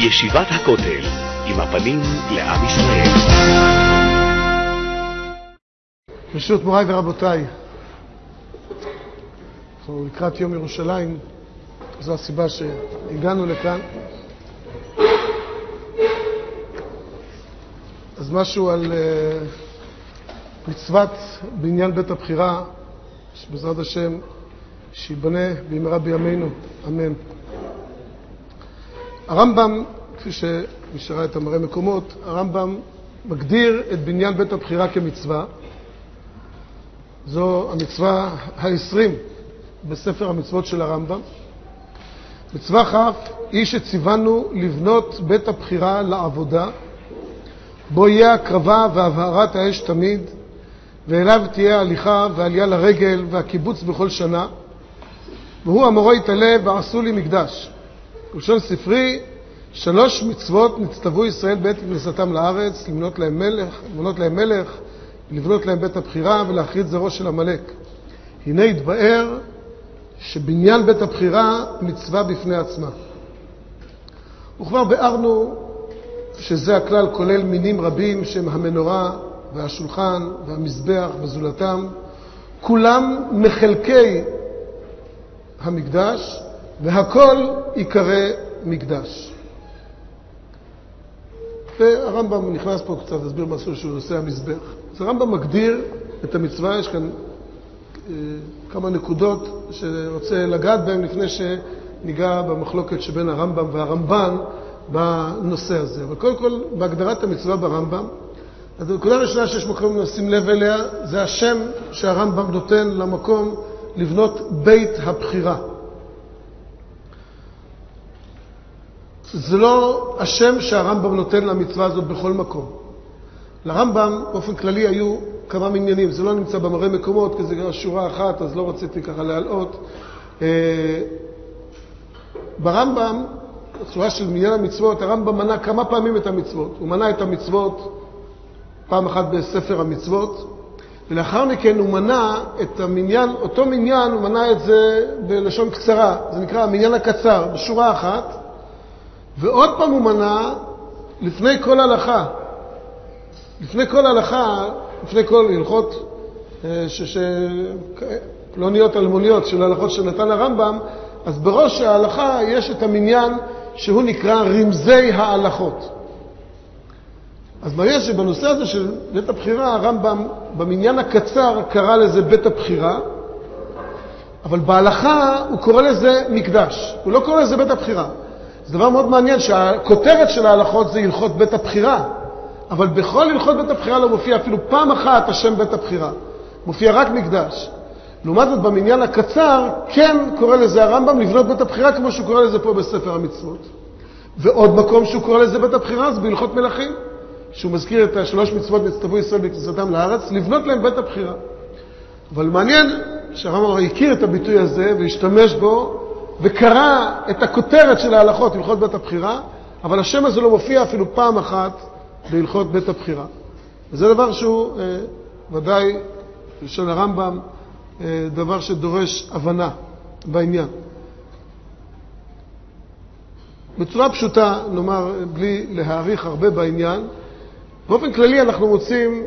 ישיבת הכותל, עם הפנים לעם ישראל. ברשות מוריי ורבותיי, אנחנו לקראת יום ירושלים, זו הסיבה שהגענו לכאן. אז משהו על מצוות בניין בית הבחירה, שבעזרת השם שיבנה במהרה בימינו, אמן. הרמב"ם, כפי שנשארה את המראה מקומות, הרמב"ם מגדיר את בניין בית הבחירה כמצווה. זו המצווה ה-20 בספר המצוות של הרמב"ם. מצווה כ' היא שציוונו לבנות בית הבחירה לעבודה, בו יהיה הקרבה והבהרת האש תמיד, ואליו תהיה הליכה ועלייה לרגל והקיבוץ בכל שנה, והוא אמורו יתעלה ועשו לי מקדש. בלשון ספרי, 3 מצוות נצטוו ישראל בעת כניסתם לארץ, למנות להם מלך, לבנות להם בית הבחירה ולהכרית זרעו של עמלק. הנה התבאר שבניין בית הבחירה מצווה בפני עצמה. וכבר ביארנו שזה הכלל כולל מינים רבים שהם המנורה והשולחן והמזבח וזולתם, כולם מחלקי המקדש, והכל יקרא מקדש. והרמב"ם נכנס פה קצת להסביר משהו שהוא נושא המזבח. אז הרמב"ם מגדיר את המצווה, יש כאן כמה נקודות שרוצה לגעת בהן לפני שניגע במחלוקת שבין הרמב"ם והרמב"ן בנושא הזה. אבל קודם כל, בהגדרת המצווה ברמב"ם, אז הנקודה הראשונה שיש מקום לשים לב אליה, זה השם שהרמב"ם נותן למקום לבנות בית הבחירה. זה לא השם שהרמב"ם נותן למצווה הזאת בכל מקום. לרמב"ם באופן כללי היו כמה מניינים, זה לא נמצא במראה מקומות, כי זה שורה אחת, אז לא רציתי ככה להעלות. ברמב"ם, בצורה של מניין המצוות, הרמב"ם מנה כמה פעמים את המצוות. הוא מנה את המצוות פעם אחת בספר המצוות, ולאחר מכן הוא מנה את המניין, אותו מניין הוא מנה את זה בלשון קצרה, זה נקרא המניין הקצר, בשורה אחת, ועוד פעם הוא מנה לפני כל הלכה, לפני כל הלכות פלוניות אלמוניות של ההלכות שנתן הרמב"ם, אז בראש ההלכה יש את המניין שהוא נקרא רמזי ההלכות. אז מעניין שבנושא הזה של בית הבחירה, הרמב"ם במניין הקצר קרא לזה בית הבחירה, אבל בהלכה הוא קורא לזה מקדש, הוא לא קורא לזה בית הבחירה. זה דבר מאוד מעניין שהכותרת של ההלכות זה הלכות בית הבחירה, אבל בכל הלכות בית הבחירה לא מופיע אפילו פעם אחת השם בית הבחירה, מופיע רק מקדש. לעומת זאת במניין הקצר כן קורא לזה הרמב"ם לבנות בית הבחירה כמו שהוא קורא לזה פה בספר המצוות. ועוד מקום שהוא קורא לזה בית הבחירה זה בהלכות מלכים, שהוא מזכיר את 3 מצוות נצטוו ישראל בכניסתם לארץ, לבנות להם בית הבחירה. אבל מעניין שהרמב"ם הכיר את הביטוי הזה והשתמש בו וקרא את הכותרת של ההלכות הלכות בית הבחירה, אבל השם הזה לא מופיע אפילו פעם אחת בהלכות בית הבחירה. וזה דבר שהוא ודאי של הרמב"ם, דבר שדורש הבנה בעניין. בצורה פשוטה, נאמר, בלי להאריך הרבה בעניין, באופן כללי אנחנו מוצאים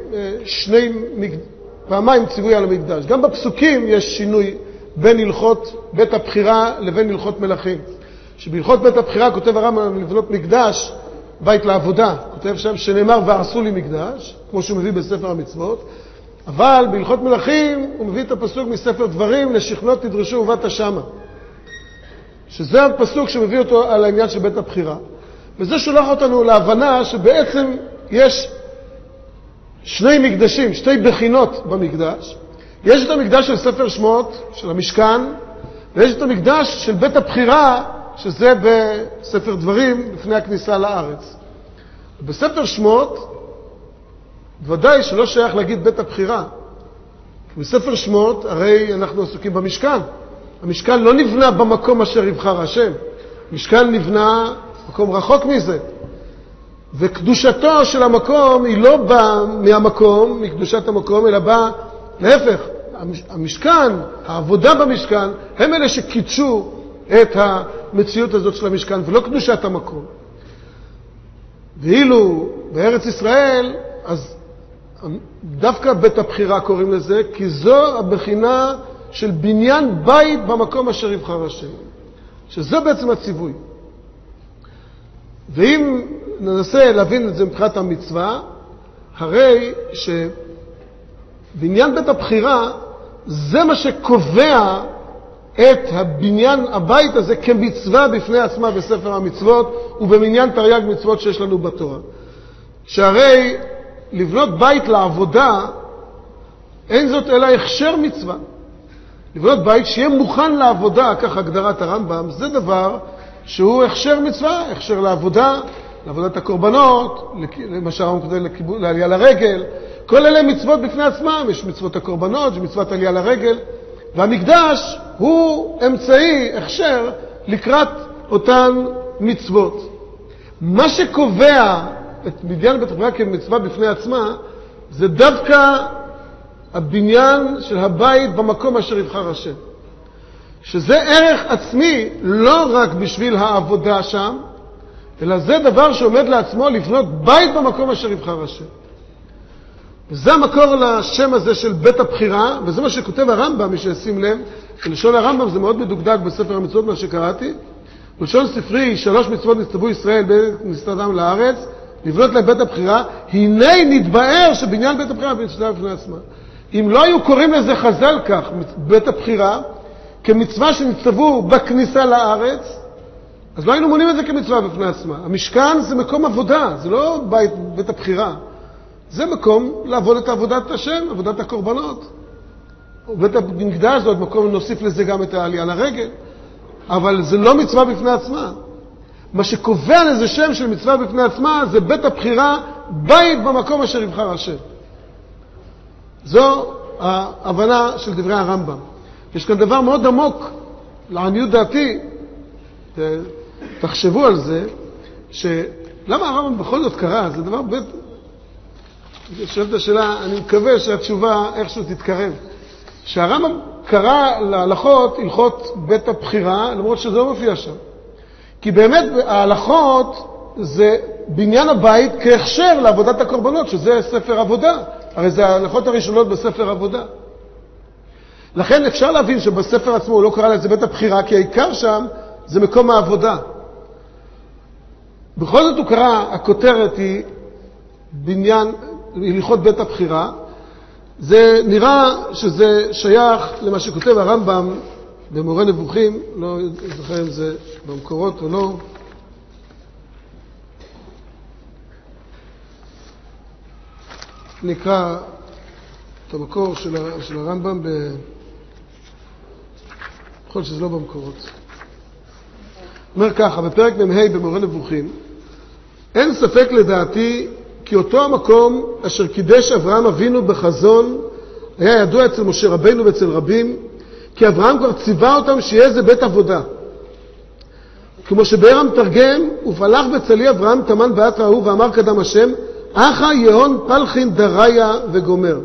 פעמיים ציווי על המקדש. גם בפסוקים יש שינוי בין הלכות בית הבחירה לבין הלכות מלכים. שבהלכות בית הבחירה כותב הרמב"ם לבנות מקדש, בית לעבודה, כותב שם שנאמר ועשו לי מקדש, כמו שהוא מביא בספר המצוות, אבל בהלכות מלכים הוא מביא את הפסוק מספר דברים, לשכנות תדרשו ובאת שמה. שזה הפסוק שמביא אותו על העניין של בית הבחירה. וזה שולח אותנו להבנה שבעצם יש 2 מקדשים, 2 בחינות במקדש. יש את המקדש של ספר שמות, של המשכן, ויש את המקדש של בית הבחירה, שזה בספר דברים לפני הכניסה לארץ. בספר שמות, ודאי שלא שייך להגיד בית הבחירה. בספר שמות, הרי אנחנו עסוקים במשכן. המשכן לא נבנה במקום אשר יבחר השם. המשכן נבנה מקום רחוק מזה. וקדושתו של המקום היא לא באה מהמקום, מקדושת המקום, אלא באה להפך. המשכן, העבודה במשכן, הם אלה שקידשו את המציאות הזאת של המשכן, ולא קדושת המקום. ואילו בארץ ישראל, אז דווקא בית הבחירה קוראים לזה, כי זו הבחינה של בניין בית במקום אשר יבחר השם. שזה בעצם הציווי. ואם ננסה להבין את זה מבחינת המצווה, הרי שבניין בית הבחירה זה מה שקובע את הבניין הבית הזה כמצווה בפני עצמה בספר המצוות ובמניין תרי"ג מצוות שיש לנו בתורה. שהרי לבנות בית לעבודה אין זאת אלא הכשר מצווה. לבנות בית שיהיה מוכן לעבודה, כך הגדרת הרמב"ם, זה דבר שהוא הכשר מצווה, הכשר לעבודה, לעבודת הקורבנות, למה שהרמב"ם כותב לעלייה לרגל. כל אלה מצוות בפני עצמם, יש מצוות הקורבנות, יש מצוות עלייה לרגל, והמקדש הוא אמצעי, הכשר, לקראת אותן מצוות. מה שקובע את בניין בית הבחירה כמצווה בפני עצמה, זה דווקא הבניין של הבית במקום אשר יבחר השם. שזה ערך עצמי לא רק בשביל העבודה שם, אלא זה דבר שעומד לעצמו לבנות בית במקום אשר יבחר השם. וזה המקור לשם הזה של בית הבחירה, וזה מה שכותב הרמב"ם, מי שישים לב, שלשון הרמב"ם זה מאוד מדוקדק בספר המצוות מה שקראתי. בלשון ספרי 3 מצוות נצטוו ישראל בכניסת אדם לארץ, לבנות להם בית הבחירה, הנה נתבאר שבניין בית הבחירה מצווה בפני עצמה. אם לא היו קוראים לזה חז"ל כך, בית הבחירה, כמצווה שנצטוו בכניסה לארץ, אז לא היינו מונים את זה כמצווה בפני עצמה. המשכן זה מקום עבודה, זה לא בית הבחירה. זה מקום לעבוד את עבודת השם, עבודת הקורבנות. בית המקדש זה עוד מקום, נוסיף לזה גם את העלייה לרגל, אבל זה לא מצווה בפני עצמה. מה שקובע לזה שם של מצווה בפני עצמה זה בית הבחירה, בית במקום אשר יבחר השם. זו ההבנה של דברי הרמב"ם. יש כאן דבר מאוד עמוק, לעניות דעתי, תחשבו על זה, שלמה הרמב"ם בכל זאת קרא, זה דבר בית... שואלת השאלה, אני מקווה שהתשובה איכשהו תתקרב. שהרמב"ם קרא להלכות, הלכות בית הבחירה, למרות שזה לא מופיע שם. כי באמת ההלכות זה בניין הבית כהכשר לעבודת הקורבנות, שזה ספר עבודה. הרי זה ההלכות הראשונות בספר עבודה. לכן אפשר להבין שבספר עצמו הוא לא קרא לזה בית הבחירה, כי העיקר שם זה מקום העבודה. בכל זאת הוא קרא, הכותרת היא בניין, הלכות בית הבחירה. זה נראה שזה שייך למה שכותב הרמב"ם במורה נבוכים, לא זוכר אם זה במקורות או לא. נקרא את המקור של הרמב"ם, בכל שזה לא במקורות. אומר ככה, בפרק מ"ה במורה נבוכים, אין ספק לדעתי כי אותו המקום אשר קידש אברהם אבינו בחזון היה ידוע אצל משה רבינו ואצל רבים, כי אברהם כבר ציווה אותם שיהיה זה בית עבודה. כמו שביאר המתרגם, ופלח בצלי אברהם תמן בעת ראו ואמר קדם השם, אחא יהון פלחין דריה וגומר.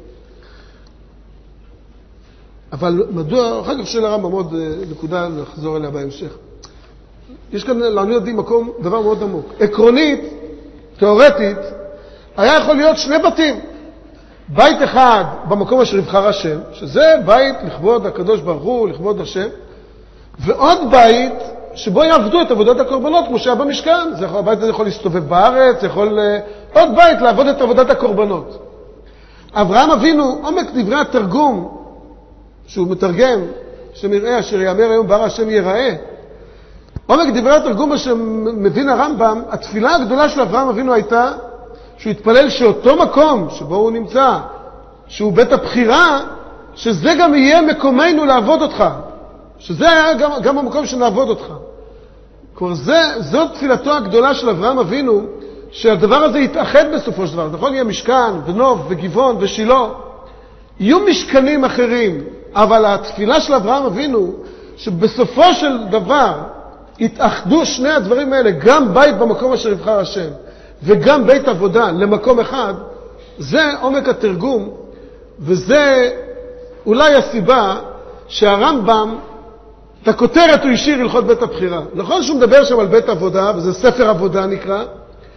אבל מדוע, אחר כך של הרמב"ם עוד נקודה לחזור אליה בהמשך. יש כאן לעניות דעתי מקום, דבר מאוד עמוק. עקרונית, תיאורטית, היה יכול להיות 2 בתים. בית אחד במקום אשר יבחר השם, שזה בית לכבוד הקדוש ברוך הוא, לכבוד השם, ועוד בית שבו יעבדו את עבודת הקורבנות, כמו שהיה במשכן. הבית הזה יכול להסתובב בארץ, יכול עוד בית לעבוד את עבודת הקורבנות. אברהם אבינו, עומק דברי התרגום, שהוא מתרגם, שמראה אשר יאמר היום בהר השם ייראה, עומק דברי התרגום שמבין הרמב"ם, התפילה הגדולה של אברהם אבינו הייתה שהוא התפלל שאותו מקום שבו הוא נמצא, שהוא בית הבחירה, שזה גם יהיה מקומנו לעבוד אותך. שזה היה גם המקום שנעבוד אותך. כלומר, זאת תפילתו הגדולה של אברהם אבינו, שהדבר הזה יתאחד בסופו של דבר. נכון, יהיה משכן ונוב וגבעון ושילה. יהיו משכנים אחרים, אבל התפילה של אברהם אבינו, שבסופו של דבר התאחדו שני הדברים האלה, גם בית במקום אשר יבחר השם, וגם בית עבודה למקום אחד, זה עומק התרגום, וזה אולי הסיבה שהרמב"ם, את הכותרת הוא השאיר הלכות בית הבחירה. נכון שהוא מדבר שם על בית עבודה, וזה ספר עבודה נקרא,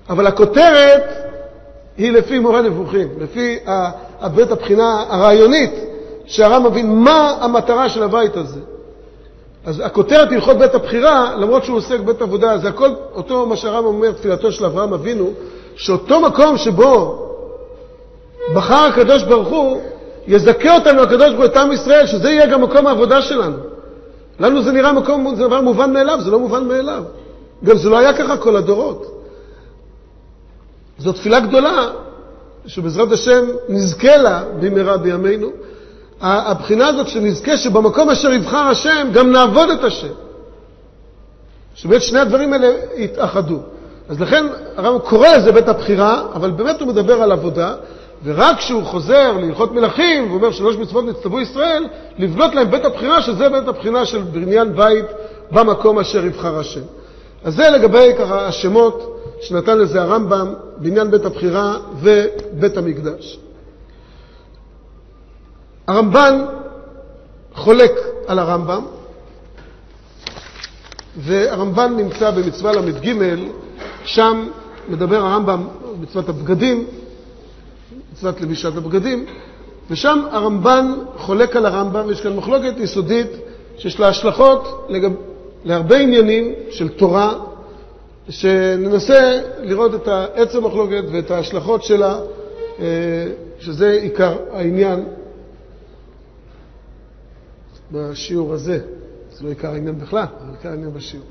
אבל הכותרת היא לפי מורה נבוכים, לפי בית הבחינה הרעיונית, שהר"ם מבין מה המטרה של הבית הזה. אז הכותרת הלכות בית הבחירה, למרות שהוא עוסק בית עבודה, זה הכל אותו מה שהר"ם אומר, תפילתו של אברהם אבינו, שאותו מקום שבו בחר הקדוש ברוך הוא, יזכה אותנו הקדוש ברוך הוא את עם ישראל, שזה יהיה גם מקום העבודה שלנו. לנו זה נראה מקום, זה דבר מובן מאליו, זה לא מובן מאליו. גם זה לא היה ככה כל הדורות. זו תפילה גדולה, שבעזרת השם נזכה לה במהרה בימינו. הבחינה הזאת שנזכה שבמקום אשר יבחר השם, גם נעבוד את השם. שבאמת שני הדברים האלה יתאחדו. אז לכן הרב קורא לזה בית הבחירה, אבל באמת הוא מדבר על עבודה, ורק כשהוא חוזר להלכות מלכים, ואומר 3 מצוות נצטוו ישראל, לבנות להם בית הבחירה, שזה בית הבחירה של בניין בית במקום אשר יבחר השם. אז זה לגבי ככה השמות שנתן לזה הרמב"ם, בניין בית הבחירה ובית המקדש. הרמב"ן חולק על הרמב"ם, והרמב"ן נמצא במצווה למ"ג, שם מדבר הרמב"ם במצוות הבגדים, מצוות לבישת הבגדים, ושם הרמב"ן חולק על הרמב"ם, ויש כאן מחלוקת יסודית שיש לה השלכות להרבה עניינים של תורה, שננסה לראות את העצם המחלוקת ואת ההשלכות שלה, שזה עיקר העניין בשיעור הזה. זה לא עיקר העניין בכלל, אבל עיקר העניין בשיעור.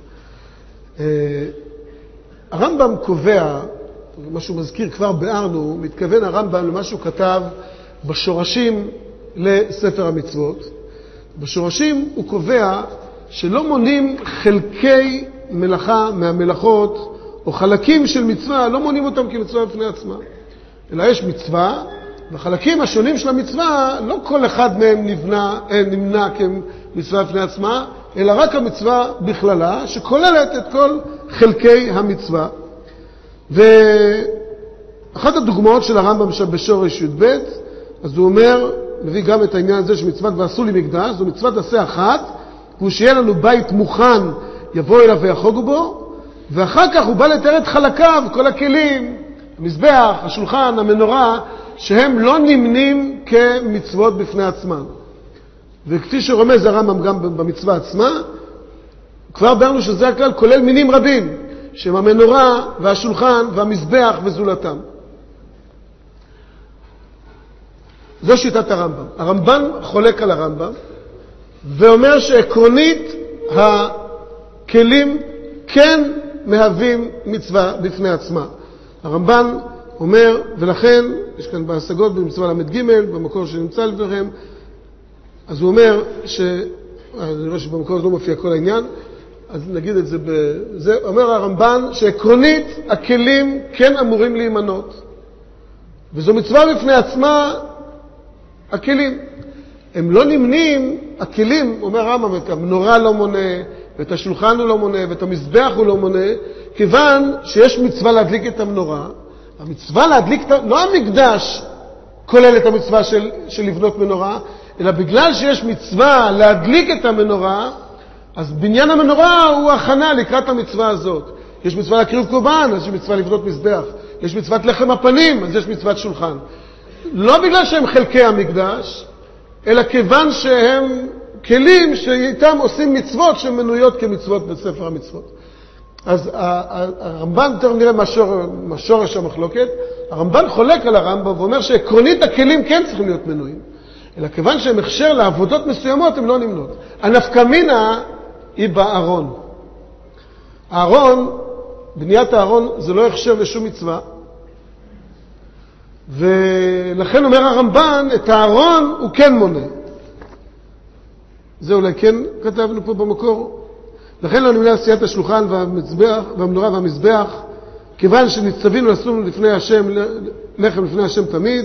הרמב"ם קובע, מה שהוא מזכיר כבר בארנו, מתכוון הרמב"ם למה שהוא כתב בשורשים לספר המצוות. בשורשים הוא קובע שלא מונים חלקי מלאכה מהמלאכות, או חלקים של מצווה, לא מונים אותם כמצווה בפני עצמה. אלא יש מצווה, והחלקים השונים של המצווה, לא כל אחד מהם נמנע כמצווה בפני עצמה, אלא רק המצווה בכללה, שכוללת את כל חלקי המצווה. ואחת הדוגמאות של הרמב"ם בשורש י"ב, אז הוא אומר, מביא גם את העניין הזה שמצוות ועשו לי מקדש, זו מצוות עשה אחת, והוא שיהיה לנו בית מוכן, יבוא אליו ויחוגו בו, ואחר כך הוא בא לתאר את חלקיו, כל הכלים, המזבח, השולחן, המנורה, שהם לא נמנים כמצוות בפני עצמם. וכפי שרומז הרמב"ם גם במצווה עצמה, כבר בארנו שזה הכלל כולל מינים רבים, שהם המנורה והשולחן והמזבח וזולתם. זו שיטת הרמב"ם. הרמב"ן חולק על הרמב"ם, ואומר שעקרונית הכלים כן מהווים מצווה בפני עצמה. הרמב"ן אומר, ולכן, יש כאן בהשגות במצווה למ"ג, במקור שנמצא לפניכם, אז הוא אומר אני רואה שבמקור לא מופיע כל העניין, אז נגיד את זה זה אומר הרמב"ן שעקרונית הכלים כן אמורים להימנות. וזו מצווה בפני עצמה, הכלים. הם לא נמנים, הכלים, אומר הרמב"ם, את המנורה לא מונה, ואת השולחן הוא לא מונה, ואת המזבח הוא לא מונה, כיוון שיש מצווה להדליק את המנורה. המצווה להדליק, לא המקדש כולל את המצווה של לבנות מנורה, אלא בגלל שיש מצווה להדליק את המנורה, אז בניין המנורה הוא הכנה לקראת המצווה הזאת. יש מצווה להקריב קורבן, אז יש מצווה לבנות מזבח. יש מצוות לחם הפנים, אז יש מצוות שולחן. לא בגלל שהם חלקי המקדש, אלא כיוון שהם כלים שאיתם עושים מצוות שמנויות כמצוות בספר המצוות. אז הרמב"ן, תכף נראה מה שורש המחלוקת, הרמב"ן חולק על הרמב"ם ואומר שעקרונית הכלים כן צריכים להיות מנויים, אלא כיוון שהם הכשר לעבודות מסוימות הם לא נמנות. הנפקא מינה היא בארון. הארון, בניית הארון זה לא הכשר לשום מצווה, ולכן אומר הרמב"ן, את הארון הוא כן מונה. זה אולי כן כתבנו פה במקור. לכן לא נמנה עשיית השולחן והמנורה והמזבח, כיוון שנצטווינו לעשות לפני השם, לחם לפני השם תמיד.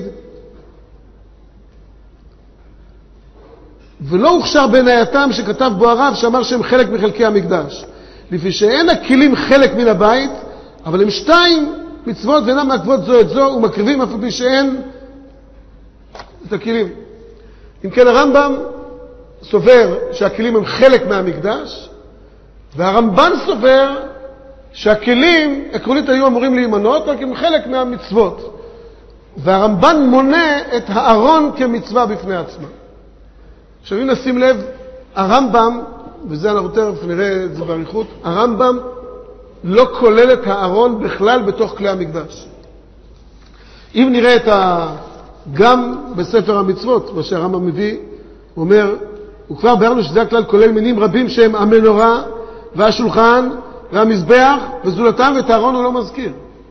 ולא הוכשר בענייתם שכתב בו הרב שאמר שהם חלק מחלקי המקדש. לפי שאין הכלים חלק מן הבית, אבל הם שתיים מצוות ואינם מעכבות זו את זו ומקריבים אף פי שאין את הכלים. אם כן הרמב"ם סובר שהכלים הם חלק מהמקדש, והרמב"ן סובר שהכלים עקרונית היו אמורים להימנות, רק הם חלק מהמצוות. והרמב"ן מונה את הארון כמצווה בפני עצמה. עכשיו אם נשים לב, הרמב"ם, וזה אנחנו תכף נראה את זה בעריכות, הרמב"ם לא כולל את הארון בכלל בתוך כלי המקדש. אם נראה גם בספר המצוות, מה שהרמב"ם מביא, הוא אומר, הוא כבר ביארנו שזה הכלל כולל מינים רבים שהם המנורה והשולחן והמזבח וזולתם, ואת הארון הוא לא מזכיר.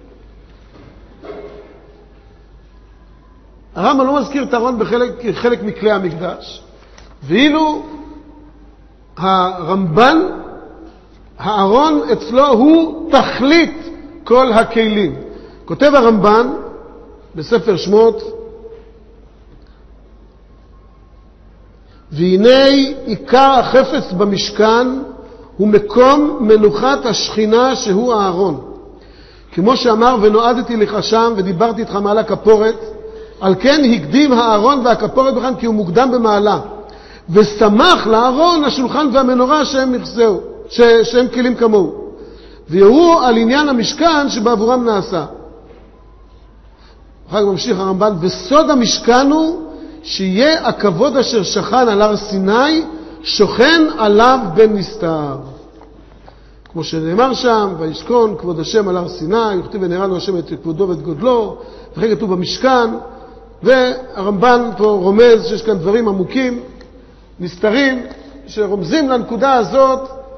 הרמב"ם לא מזכיר את הארון כחלק מכלי המקדש, ואילו הרמב"ן, הארון אצלו הוא תכלית כל הכלים. כותב הרמב"ן בספר שמות, והנה עיקר החפץ במשכן הוא מקום מנוחת השכינה שהוא הארון. כמו שאמר, ונועדתי לך שם ודיברתי איתך מעל הכפורת, על כן הקדים הארון והכפורת בכאן כי הוא מוקדם במעלה. ושמח לארון השולחן והמנורה שהם נכסהו, שהם כלים כמוהו. ויראו על עניין המשכן שבעבורם נעשה. אחר כך ממשיך הרמב"ן, וסוד המשכן הוא שיהיה הכבוד אשר שכן על הר סיני, שוכן עליו בן נסתר. כמו שנאמר שם, וישכון כבוד השם על הר סיני, וכתוב ונראנו השם את כבודו ואת גודלו, וכן כתוב במשכן, והרמב"ן פה רומז שיש כאן דברים עמוקים, נסתרים, שרומזים לנקודה הזאת,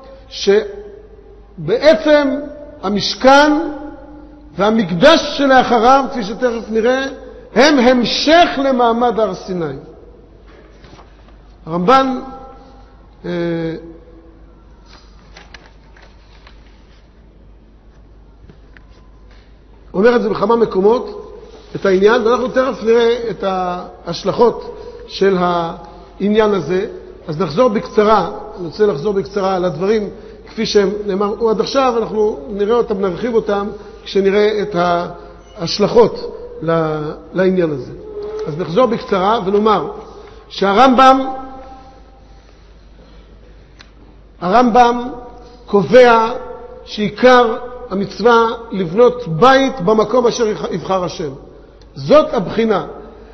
שבעצם המשכן והמקדש שלאחריו, כפי שתכף נראה, הם המשך למעמד הר סיני. הרמב"ן אומר את זה בכמה מקומות, את העניין, ואנחנו תכף נראה את ההשלכות של העניין הזה. אז נחזור בקצרה, אני רוצה לחזור בקצרה על הדברים כפי שהם נאמרו עד עכשיו, אנחנו נראה אותם, נרחיב אותם כשנראה את ההשלכות לעניין הזה. אז נחזור בקצרה ונאמר שהרמב"ם קובע שעיקר המצווה לבנות בית במקום אשר יבחר השם. זאת הבחינה.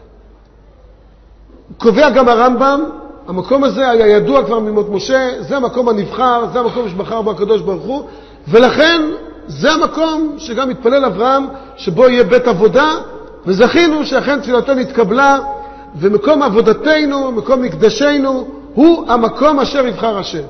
קובע גם הרמב"ם, המקום הזה היה ידוע כבר מימות משה, זה המקום הנבחר, זה המקום שבחר בו הקדוש ברוך הוא, ולכן זה המקום שגם מתפלל אברהם שבו יהיה בית עבודה, וזכינו שאכן תפילתנו התקבלה, ומקום עבודתנו, מקום מקדשנו, הוא המקום אשר יבחר השם.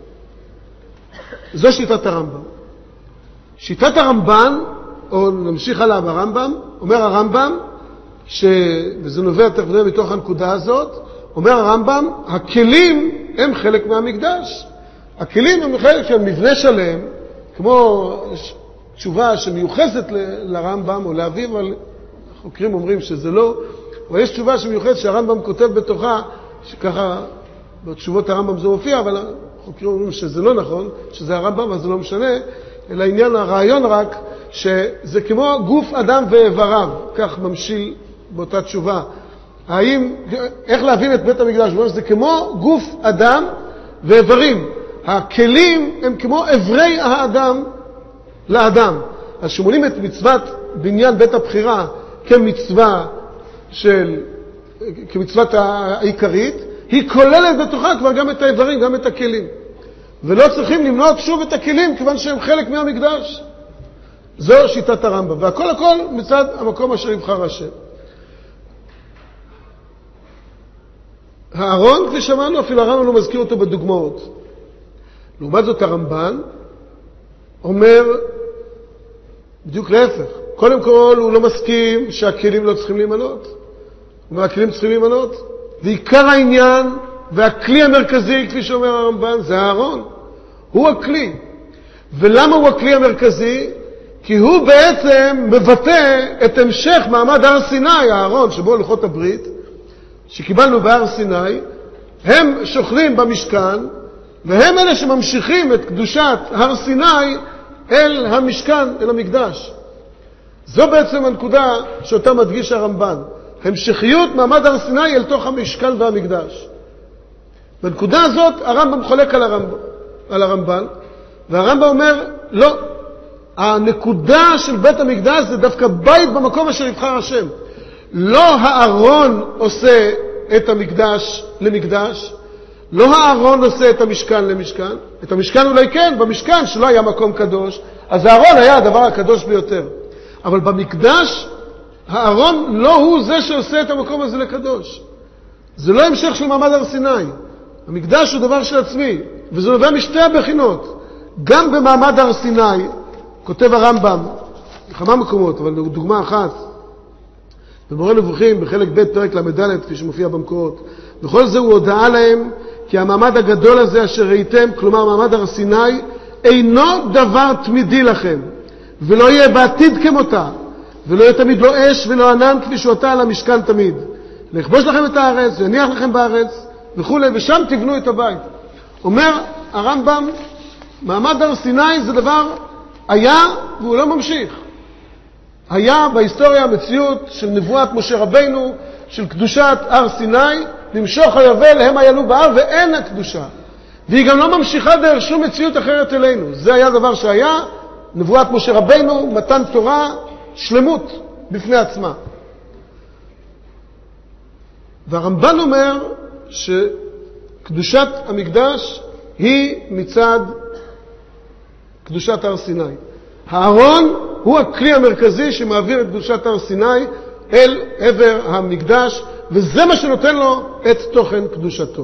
זו שיטת הרמב"ם. שיטת הרמב"ן, או נמשיך עליו הרמב"ם, אומר הרמב"ם, וזה נובע תכף מתוך הנקודה הזאת, אומר הרמב"ם, הכלים הם חלק מהמקדש. הכלים הם חלק של מבנה שלם, כמו תשובה שמיוחסת לרמב"ם או לאביו, אבל החוקרים אומרים שזה לא, אבל יש תשובה שמיוחסת שהרמב"ם כותב בתוכה, שככה בתשובות הרמב"ם זה מופיע, אבל החוקרים אומרים שזה לא נכון, שזה הרמב"ם, אז זה לא משנה, אלא עניין הרעיון רק, שזה כמו גוף אדם ואיבריו, כך ממשיל באותה תשובה. איך להבין את בית המקדש? זה כמו גוף אדם ואיברים. הכלים הם כמו איברי האדם לאדם. אז שמונים את מצוות בניין בית הבחירה כמצוות העיקרית, היא כוללת בתוכה כבר גם את האיברים, גם את הכלים. ולא צריכים למנות שוב את הכלים, כיוון שהם חלק מהמקדש. זו שיטת הרמב"ם. והכל הכל מצד המקום אשר יבחר השם. הארון, כפי שאמרנו, אפילו הרמב"ם לא מזכיר אותו בדוגמאות. לעומת זאת הרמב"ן אומר בדיוק להפך. קודם כל הוא לא מסכים שהכלים לא צריכים להימנות. הוא אומר, הכלים צריכים להימנות. ועיקר העניין והכלי המרכזי, כפי שאומר הרמב"ן, זה הארון. הוא הכלי. ולמה הוא הכלי המרכזי? כי הוא בעצם מבטא את המשך מעמד הר סיני, הארון שבו לוחות הברית, שקיבלנו בהר סיני, הם שוכנים במשכן, והם אלה שממשיכים את קדושת הר סיני אל המשכן, אל המקדש. זו בעצם הנקודה שאותה מדגיש הרמב"ן. המשכיות מעמד הר סיני אל תוך המשכן והמקדש. בנקודה הזאת הרמב"ם חולק על הרמב"ן, והרמב"ם אומר, לא, הנקודה של בית המקדש זה דווקא בית במקום אשר יבחר השם. לא הארון עושה את המקדש למקדש, לא הארון עושה את המשכן למשכן. את המשכן אולי כן, במשכן שלא היה מקום קדוש, אז הארון היה הדבר הקדוש ביותר. אבל במקדש, הארון לא הוא זה שעושה את המקום הזה לקדוש. זה לא המשך של מעמד הר סיני. המקדש הוא דבר של עצמי, וזה נובע משתי הבחינות. גם במעמד הר סיני, כותב הרמב"ם, בכמה מקומות, אבל דוגמה אחת, במורה נבוכים, בחלק ב' פרק למדלת, כפי שמופיע במקורות, בכל זה הוא הודעה להם, כי המעמד הגדול הזה אשר ראיתם, כלומר מעמד הר סיני, אינו דבר תמידי לכם, ולא יהיה בעתיד כמותה, ולא יהיה תמיד לא אש ולא ענן, כפי שהותה על המשכן תמיד. לכבוש לכם את הארץ, להניח לכם בארץ, וכו', ושם תבנו את הבית. אומר הרמב"ם, מעמד הר סיני זה דבר היה והוא לא ממשיך. היה בהיסטוריה המציאות של נבואת משה רבינו, של קדושת הר סיני, למשוך היובל, הם היעלו בהר, ואין הקדושה. והיא גם לא ממשיכה דרך שום מציאות אחרת אלינו. זה היה דבר שהיה, נבואת משה רבינו, מתן תורה, שלמות בפני עצמה. והרמב"ן אומר שקדושת המקדש היא מצד קדושת הר סיני. הארון הוא הכלי המרכזי שמעביר את קדושת הר סיני אל עבר המקדש, וזה מה שנותן לו את תוכן קדושתו.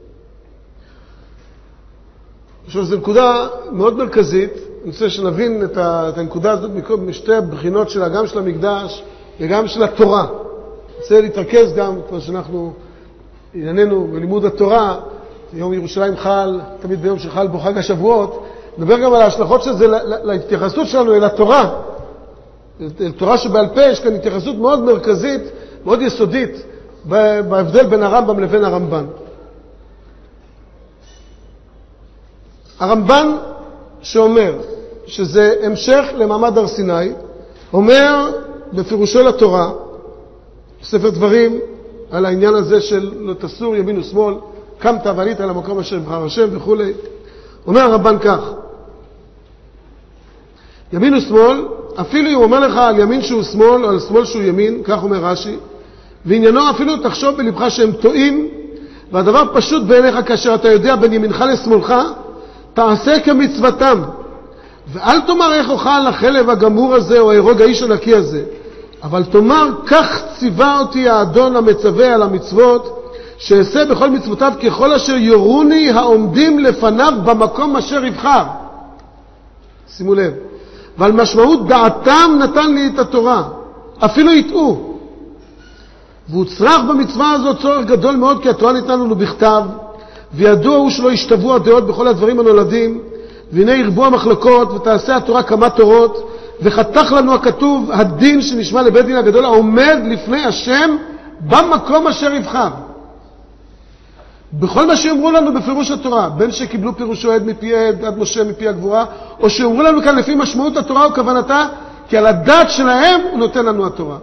עכשיו, זו נקודה מאוד מרכזית. אני רוצה שנבין את הנקודה הזאת משתי הבחינות שלה, גם של המקדש וגם של התורה. אני רוצה להתרכז גם, כמו שאנחנו ענייננו בלימוד התורה, יום ירושלים חל, תמיד ביום שחל בו חג השבועות, נדבר גם על ההשלכות של זה להתייחסות שלנו אל התורה. אל תורה שבעל פה יש כאן התייחסות מאוד מרכזית, מאוד יסודית, בהבדל בין הרמב"ם לבין הרמב"ן. הרמב"ן שאומר שזה המשך למעמד הר סיני, אומר בפירושו לתורה, ספר דברים, על העניין הזה של לא תסור ימין ושמאל, קמת ועלית על המקום אשר יבחר השם וכו'. אומר הרמב"ן כך, ימין ושמאל, אפילו אם הוא אומר לך על ימין שהוא שמאל או על שמאל שהוא ימין, כך אומר רש"י, ועניינו אפילו תחשוב בלבך שהם טועים, והדבר פשוט בעיניך כאשר אתה יודע בין ימינך לשמאלך, תעשה כמצוותם, ואל תאמר איך אוכל החלב הגמור הזה או ההרוג האיש הנקי הזה, אבל תאמר כך ציווה אותי האדון המצווה על המצוות, שאעשה בכל מצוותיו ככל אשר יורוני העומדים לפניו במקום אשר יבחר. שימו לב, ועל משמעות דעתם נתן לי את התורה, אפילו יטעו. והוא צרך במצווה הזאת צורך גדול מאוד, כי התורה ניתנה לנו בכתב, וידוע הוא שלא ישתוו הדעות בכל הדברים הנולדים, והנה ירבו המחלוקות, ותעשה התורה כמה תורות, וחתך לנו הכתוב הדין שנשמע לבית דין הגדול העומד לפני השם במקום אשר יבחר. בכל מה שאמרו לנו בפירוש התורה, בין שקיבלו פירושו עד מפי עד עד משה מפי הגבורה, או שאמרו לנו כאן לפי משמעות התורה וכוונתה, כי על הדת שלהם הוא נותן לנו התורה.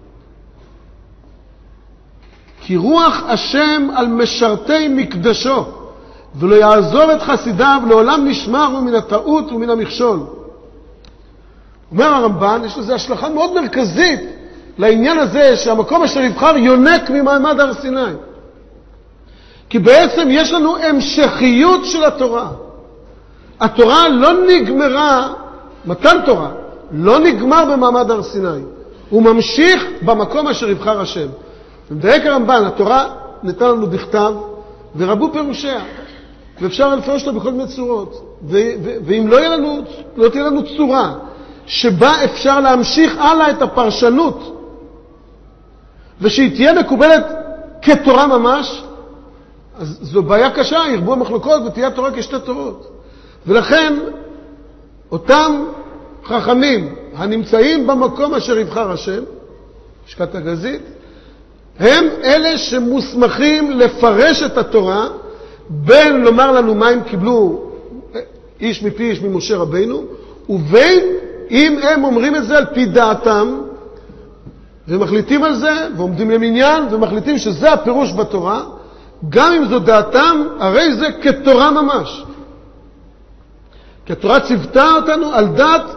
כי רוח השם על משרתי מקדשו, ולא יעזור את חסידיו, לעולם נשמרו מן הטעות ומן המכשול. אומר הרמב"ן, יש לזה השלכה מאוד מרכזית לעניין הזה שהמקום אשר יבחר יונק ממעמד הר סיני. כי בעצם יש לנו המשכיות של התורה. התורה לא נגמרה, מתן תורה, לא נגמר במעמד הר סיני. הוא ממשיך במקום אשר יבחר השם. ומדייק הרמב"ן, התורה ניתנה לנו בכתב ורבו פירושיה. ואפשר לפרש אותה בכל מיני צורות. ואם לא תהיה לנו צורה שבה אפשר להמשיך הלאה את הפרשנות, ושהיא תהיה מקובלת כתורה ממש, אז זו בעיה קשה, ירבו המחלוקות ותהיה התורה כשתי תורות. ולכן, אותם חכמים הנמצאים במקום אשר יבחר השם, משקת הגזית, הם אלה שמוסמכים לפרש את התורה, בין לומר לנו מה הם קיבלו איש מפי איש ממשה רבינו, ובין אם הם אומרים את זה על פי דעתם, ומחליטים על זה, ועומדים למניין, ומחליטים שזה הפירוש בתורה, גם אם זו דעתם, הרי זה כתורה ממש. כי התורה ציוותה אותנו על דעת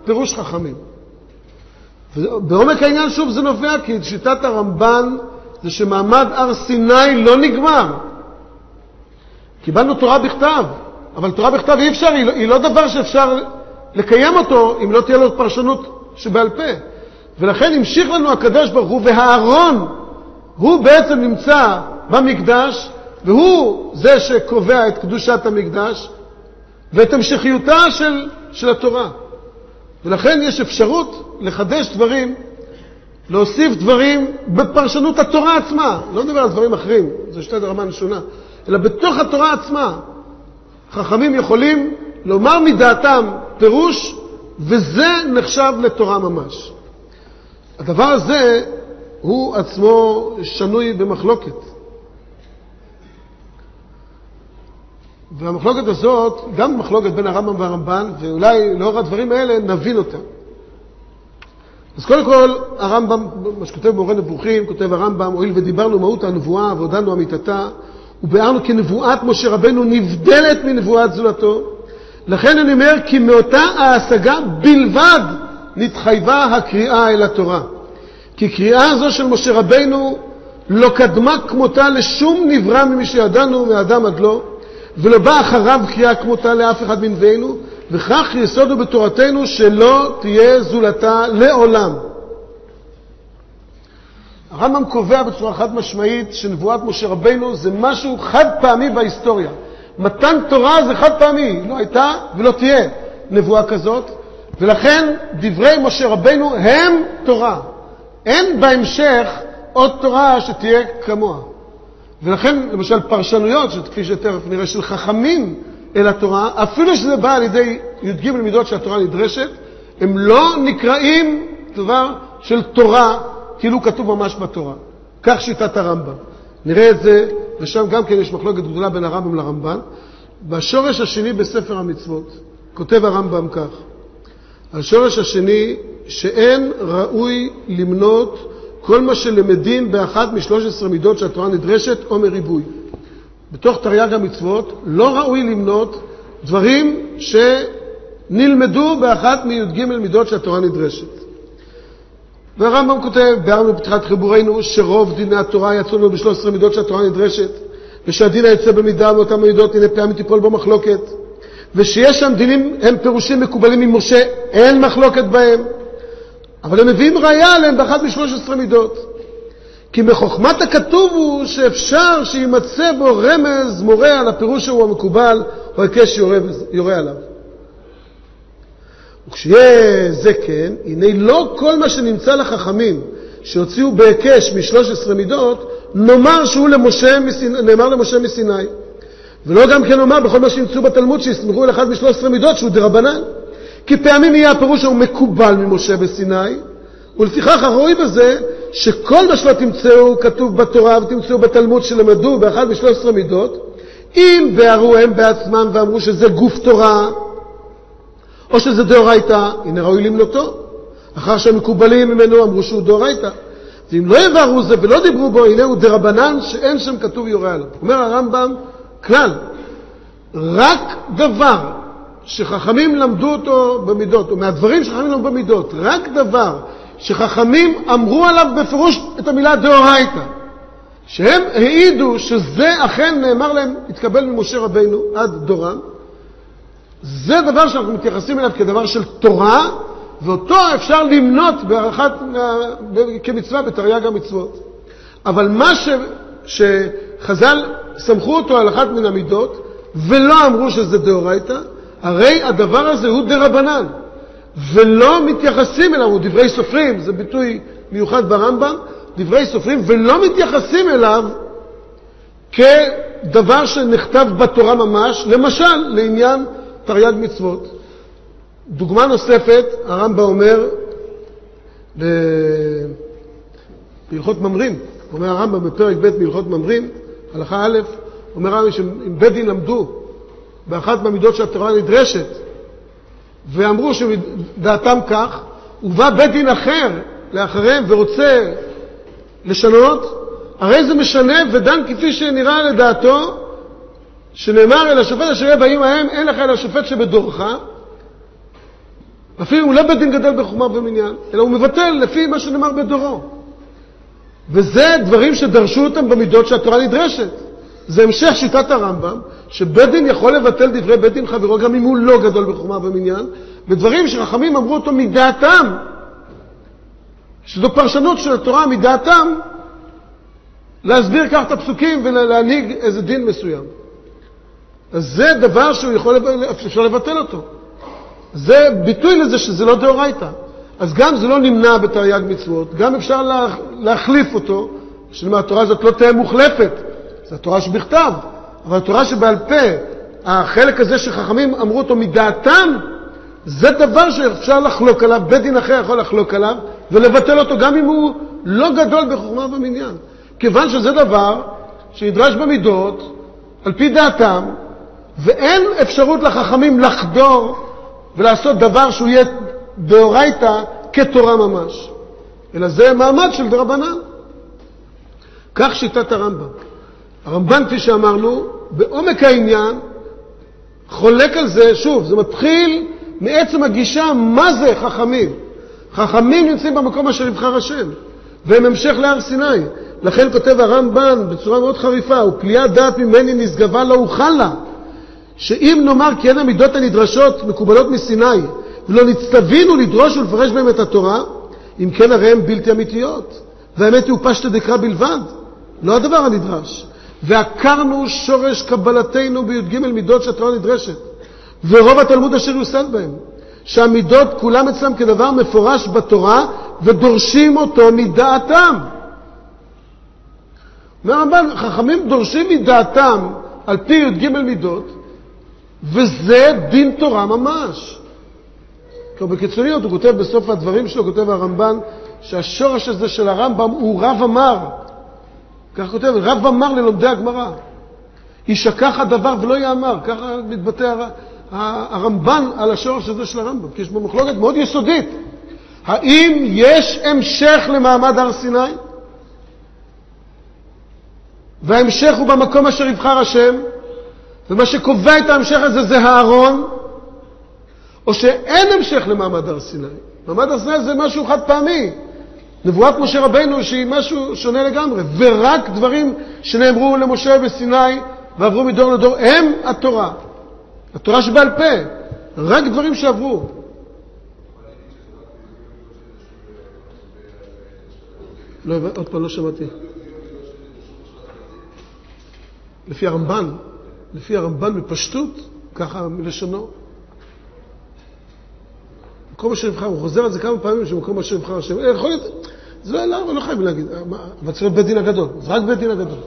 פירוש חכמים. בעומק העניין שוב זה נובע, כי שיטת הרמב"ן זה שמעמד הר סיני לא נגמר. קיבלנו תורה בכתב, אבל תורה בכתב אי אפשר, היא לא דבר שאפשר לקיים אותו אם לא תהיה לו פרשנות שבעל פה. ולכן המשיך לנו הקדוש ברוך הוא, והארון הוא בעצם נמצא במקדש, והוא זה שקובע את קדושת המקדש ואת המשכיותה של התורה. ולכן יש אפשרות לחדש דברים, להוסיף דברים בפרשנות התורה עצמה. לא נדבר על דברים אחרים, זה שתי רמה שונה, אלא בתוך התורה עצמה. חכמים יכולים לומר מדעתם פירוש, וזה נחשב לתורה ממש. הדבר הזה הוא עצמו שנוי במחלוקת. והמחלוקת הזאת, גם מחלוקת בין הרמב"ם והרמב"ן, ואולי לאור הדברים האלה נבין אותה. אז קודם כל, הרמב"ם, מה שכותב במורה נבוכים, כותב הרמב"ם, הואיל ודיברנו מהות הנבואה והודענו אמיתתה, וביארנו כי נבואת משה רבנו נבדלת מנבואת זולתו, לכן אני אומר כי מאותה ההשגה בלבד נתחייבה הקריאה אל התורה. כי קריאה זו של משה רבנו לא קדמה כמותה לשום נברא ממי שידענו מאדם עד לא, ולא בא אחריו קריאה כמותה לאף אחד מנביאנו, וכך יסודו בתורתנו שלא תהיה זולתה לעולם. הרמב"ם קובע בצורה חד משמעית שנבואת משה רבנו זה משהו חד פעמי בהיסטוריה. מתן תורה זה חד פעמי, לא הייתה ולא תהיה נבואה כזאת, ולכן דברי משה רבנו הם תורה. אין בהמשך עוד תורה שתהיה כמוה. ולכן למשל פרשנויות, כפי שתכף נראה, של חכמים אל התורה, אפילו שזה בא על ידי י"ג מידות שהתורה נדרשת, הם לא נקראים דבר של תורה כאילו כתוב ממש בתורה. כך שיטת הרמב"ם. נראה את זה, ושם גם כן יש מחלוקת גדולה בין הרמב"ם לרמב"ן. בשורש השני בספר המצוות כותב הרמב"ם כך: השורש השני, שאין ראוי למנות כל מה שלמדים באחת מ13 מידות שהתורה נדרשת או מריבוי. בתוך תרי"ג המצוות לא ראוי למנות דברים שנלמדו באחת מי"ג מידות שהתורה נדרשת. והרמב"ם כותב, ביארנו בפתיחת חיבורנו שרוב דיני התורה יצאו לנו ב13 מידות שהתורה נדרשת, ושהדין היוצא במידה מאותם מידות הנה פעמים תיפול במחלוקת, ושיש שם דינים הם פירושים מקובלים ממשה, אין מחלוקת בהם, אבל הם מביאים ראיה עליהם באחת מ13 מידות. כי מחוכמת הכתוב הוא שאפשר שימצא בו רמז מורה על הפירוש שהוא המקובל, או הקש יורה עליו. וכשיהיה זה כן, הנה לא כל מה שנמצא לחכמים שהוציאו בהקש מ13 מידות, נאמר שהוא נאמר למשה מסיני. ולא גם כן נאמר בכל מה שנמצאו בתלמוד שיסמכו על אחד מ13 מידות שהוא דרבנן. כי פעמים יהיה הפירוש שהוא מקובל ממשה בסיני, ולפיכך הראוי בזה שכל מה שלא תמצאו כתוב בתורה ותמצאו בתלמוד שלמדו באחד מ13 מידות, אם בערו הם בעצמם ואמרו שזה גוף תורה, או שזה דאורייתא, הנה ראוי למנותו. אחר שהמקובלים ממנו אמרו שהוא דאורייתא. ואם לא יברו זה ולא דיברו בו, הנה הוא דרבנן שאין שם כתוב יורה עליו. אומר הרמב"ם, כלל, רק דבר שחכמים למדו אותו במידות, או מהדברים שחכמים למדו במידות, רק דבר שחכמים אמרו עליו בפירוש את המילה דאורייתא, שהם העידו שזה אכן נאמר להם, התקבל ממשה רבינו עד דורם, זה דבר שאנחנו מתייחסים אליו כדבר של תורה, ואותו אפשר למנות כמצווה בתרי"ג המצוות. אבל מה שחז"ל סמכו אותו על אחת מן המידות, ולא אמרו שזה דאורייתא, הרי הדבר הזה הוא דרבנן, ולא מתייחסים אליו, הוא דברי סופרים, זה ביטוי מיוחד ברמב"ם, דברי סופרים, ולא מתייחסים אליו כדבר שנכתב בתורה ממש, למשל לעניין תרי"ג מצוות. דוגמה נוספת, הרמב"ם אומר בהלכות ממרים, אומר הרמב"ם בפרק ב' בהלכות ממרים, הלכה א', אומר הרמב"ם שאם בית דין למדו באחת מהמידות שהתורה נדרשת, ואמרו שדעתם כך, ובא בית דין אחר לאחריהם ורוצה לשנות, הרי זה משנה ודן כפי שנראה לדעתו, שנאמר אל השופט אשר יהיה באים ההם, אין לך אל השופט שבדורך, אפילו הוא לא בית דין גדול בחוכמה ובמניין, אלא הוא מבטל לפי מה שנאמר בדורו. וזה דברים שדרשו אותם במידות שהתורה נדרשת. זה המשך שיטת הרמב"ם, שבית דין יכול לבטל דברי בית דין חברו גם אם הוא לא גדול בחוכמה ובמניין, ודברים שחכמים אמרו אותו מדעתם, שזו פרשנות של התורה מדעתם, להסביר כך את הפסוקים ולהנהיג איזה דין מסוים. אז זה דבר שאפשר לבטל אותו. זה ביטוי לזה שזה לא דאורייתא. אז גם זה לא נמנע בתרי"ג מצוות, גם אפשר להחליף אותו, שלמה התורה הזאת לא תהיה מוחלפת, זו התורה שבכתב, אבל התורה שבעל פה, החלק הזה שחכמים אמרו אותו מדעתם, זה דבר שאפשר לחלוק עליו, בית דין אחר יכול לחלוק עליו, ולבטל אותו גם אם הוא לא גדול בחוכמה ובמניין. כיוון שזה דבר שידרש במידות, על פי דעתם, ואין אפשרות לחכמים לחדור ולעשות דבר שהוא יהיה דאורייתא כתורה ממש. אלא זה מעמד של דרבנן. כך שיטת הרמב"ם. הרמב"ן, כפי שאמרנו, בעומק העניין, חולק על זה, שוב, זה מתחיל מעצם הגישה, מה זה חכמים? חכמים נמצאים במקום אשר יבחר השם, והם המשך להר סיני. לכן כותב הרמב"ן בצורה מאוד חריפה, ופליאת דעת ממני נשגבה לא אוכל לה, שאם נאמר כי אין המידות הנדרשות מקובלות מסיני, ולא נצטווינו לדרוש ולפרש בהם את התורה, אם כן הרי הם בלתי אמיתיות. והאמת היא פשטא דקרא בלבד, לא הדבר הנדרש. ועקרנו שורש קבלתנו בי"ג מידות שהתורה נדרשת. ורוב התלמוד אשר יוסד בהם, שהמידות כולם אצלם כדבר מפורש בתורה, ודורשים אותו מדעתם. מהרמב"ן, חכמים דורשים מדעתם על פי י"ג מידות, וזה דין תורה ממש. בקיצוניות הוא כותב בסוף הדברים שלו, כותב הרמב"ן, שהשורש הזה של הרמב"ם הוא רב אמר. כך כותב, רב אמר ללומדי הגמרא. יישכח הדבר ולא יאמר. ככה מתבטא הרמב"ן על השורש הזה של הרמב"ם, כי יש בו מחלוקת מאוד יסודית. האם יש המשך למעמד הר סיני? וההמשך הוא במקום אשר יבחר השם, ומה שקובע את ההמשך הזה זה הארון, או שאין המשך למעמד הר סיני. מעמד הר סיני זה משהו חד פעמי. נבואת משה רבינו שהיא משהו שונה לגמרי, ורק דברים שנאמרו למשה בסיני ועברו מדור לדור הם התורה. התורה שבעל פה, רק דברים שעברו. לא, עוד פעם לא שמעתי. לפי הרמב"ן בפשטות, ככה מלשונו. מקום אשר יבחר, הוא חוזר על זה כמה פעמים שמקום אשר יבחר השם. יכול להיות, זה לא חייב להגיד, אבל צריך להיות בית דין הגדול, זה רק בית דין הגדול.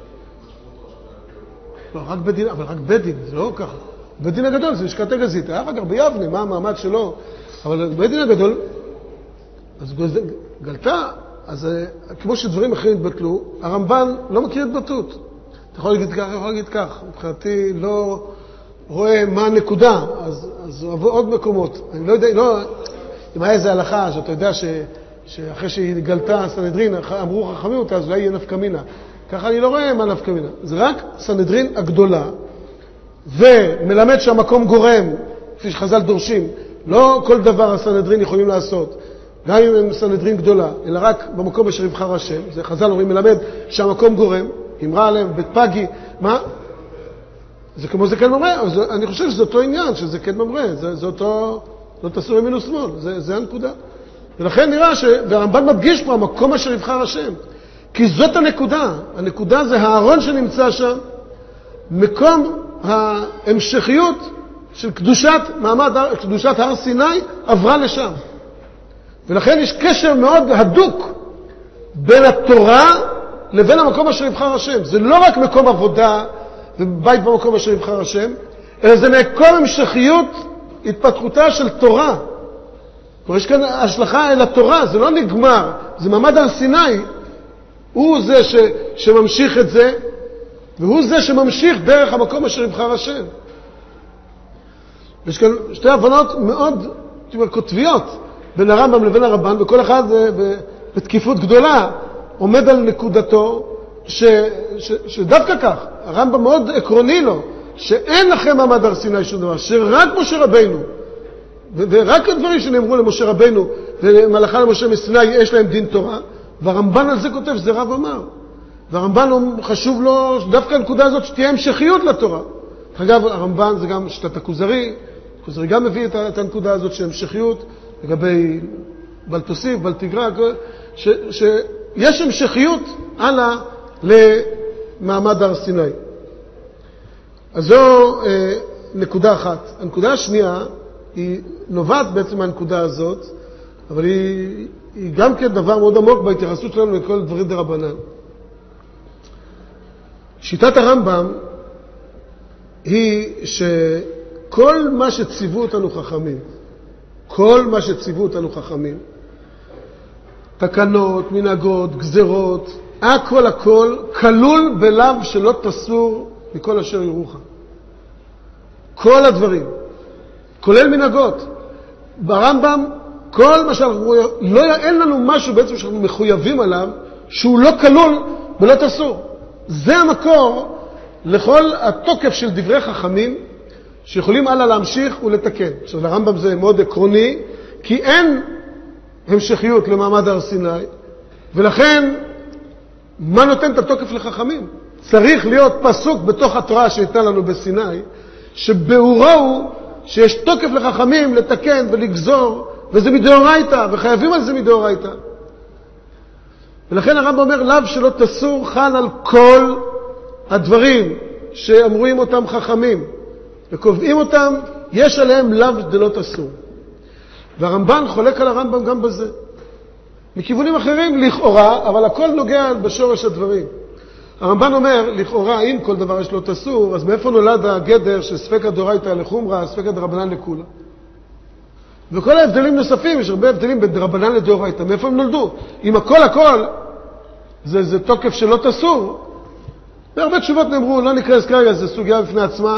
לא, רק בית דין, אבל רק בית דין, זה לא ככה. בית דין הגדול זה לשכת הגזית, היה אחר כך ביבנה, מה המעמד שלו, אבל בית דין הגדול, אז גלתה, אז כמו שדברים אחרים התבטלו, הרמב"ן לא מכיר התבטאות. אתה יכול להגיד כך, יכול להגיד כך. מבחינתי לא רואה מה הנקודה, אז הוא עבור עוד מקומות. אני לא יודע, אם היה איזה הלכה שאתה יודע שאחרי שהיא גלתה סנהדרין, אמרו חכמים אותה, אז אולי יהיה נפקא מינה. ככה אני לא רואה מה נפקא מינה. זה רק סנהדרין הגדולה, ומלמד שהמקום גורם, כפי שחז"ל דורשים, לא כל דבר הסנהדרין יכולים לעשות, גם אם הם סנהדרין גדולה, אלא רק במקום אשר יבחר השם. זה חז"ל אומרים, מלמד שהמקום גורם, אמרה עליהם, בית פגי, מה? זה כמו זה כן ממרא, אני חושב שזה אותו עניין, שזה כן ממרא, זה אותו, זאת אסור ימין ושמאל, זה הנקודה. ולכן נראה והרמב"ן מדגיש פה, המקום אשר יבחר השם, כי זאת הנקודה זה הארון שנמצא שם, מקום ההמשכיות של קדושת הר סיני עברה לשם. ולכן יש קשר מאוד הדוק בין התורה לבין המקום אשר יבחר השם. זה לא רק מקום עבודה ובית במקום אשר יבחר השם, אלא זה מקום המשכיות התפתחותה של תורה. יש כאן השלכה אל התורה, זה לא נגמר, זה מעמד הר סיני, הוא זה שממשיך את זה, והוא זה שממשיך דרך המקום אשר יבחר השם. יש כאן שתי הבנות מאוד כותביות בין הרמב"ם לבין הרמב"ן, וכל אחד בתקיפות גדולה עומד על נקודתו, שדווקא כך, הרמב"ם מאוד עקרוני לו, שאין לכם מעמד הר סיני שום דבר, שרק משה רבינו ורק הדברים שנאמרו למשה רבנו ולמלאכה למשה מסיני יש להם דין תורה, והרמב"ן על זה כותב שזה רב אמר. והרמב"ן חשוב לו דווקא הנקודה הזאת שתהיה המשכיות לתורה. אגב, הרמב"ן זה גם שיטת הכוזרי, הכוזרי גם מביא את הנקודה הזאת של המשכיות לגבי בל תוסיף, בל תגרע, שיש המשכיות הלאה למעמד הר סיני. אז זו נקודה אחת. הנקודה השנייה היא נובעת בעצם מהנקודה הזאת, אבל היא גם כן דבר מאוד עמוק בהתייחסות שלנו לכל דברים דרבנן. שיטת הרמב"ם היא שכל מה שציוו אותנו חכמים, כל מה שציוו אותנו חכמים, תקנות, מנהגות, גזרות, הכל כלול בלאו שלא תסור מכל אשר ירוחם. כל הדברים, כולל מנהגות. ברמב"ם, כל מה שאנחנו, אין לנו משהו בעצם שאנחנו מחויבים עליו, שהוא לא כלול ולא תסור. זה המקור לכל התוקף של דברי חכמים, שיכולים הלאה להמשיך ולתקן. עכשיו, לרמב"ם זה מאוד עקרוני, כי אין המשכיות למעמד הר סיני, ולכן, מה נותן את התוקף לחכמים? צריך להיות פסוק בתוך התורה שניתנה לנו בסיני, שבאורו הוא שיש תוקף לחכמים לתקן ולגזור, וזה מדאורייתא, וחייבים על זה מדאורייתא. ולכן הרמב"ם אומר, לאו שלא תסור חל על כל הדברים שאמרים אותם חכמים, וקובעים אותם, יש עליהם לאו דלא תסור. והרמב"ן חולק על הרמב"ם גם בזה. מכיוונים אחרים לכאורה, אבל הכל נוגע בשורש הדברים. הרמב"ן אומר, לכאורה, אם כל דבר יש לו תסור, אז מאיפה נולד הגדר של ספקא דאורייתא לחומרא, ספקא דרבנן לכולה? וכל ההבדלים נוספים, יש הרבה הבדלים בין דרבנן לדאורייתא. מאיפה הם נולדו? אם הכל, זה תוקף שלא תסור. והרבה תשובות נאמרו, לא ניכנס כרגע, זה סוגיה בפני עצמה.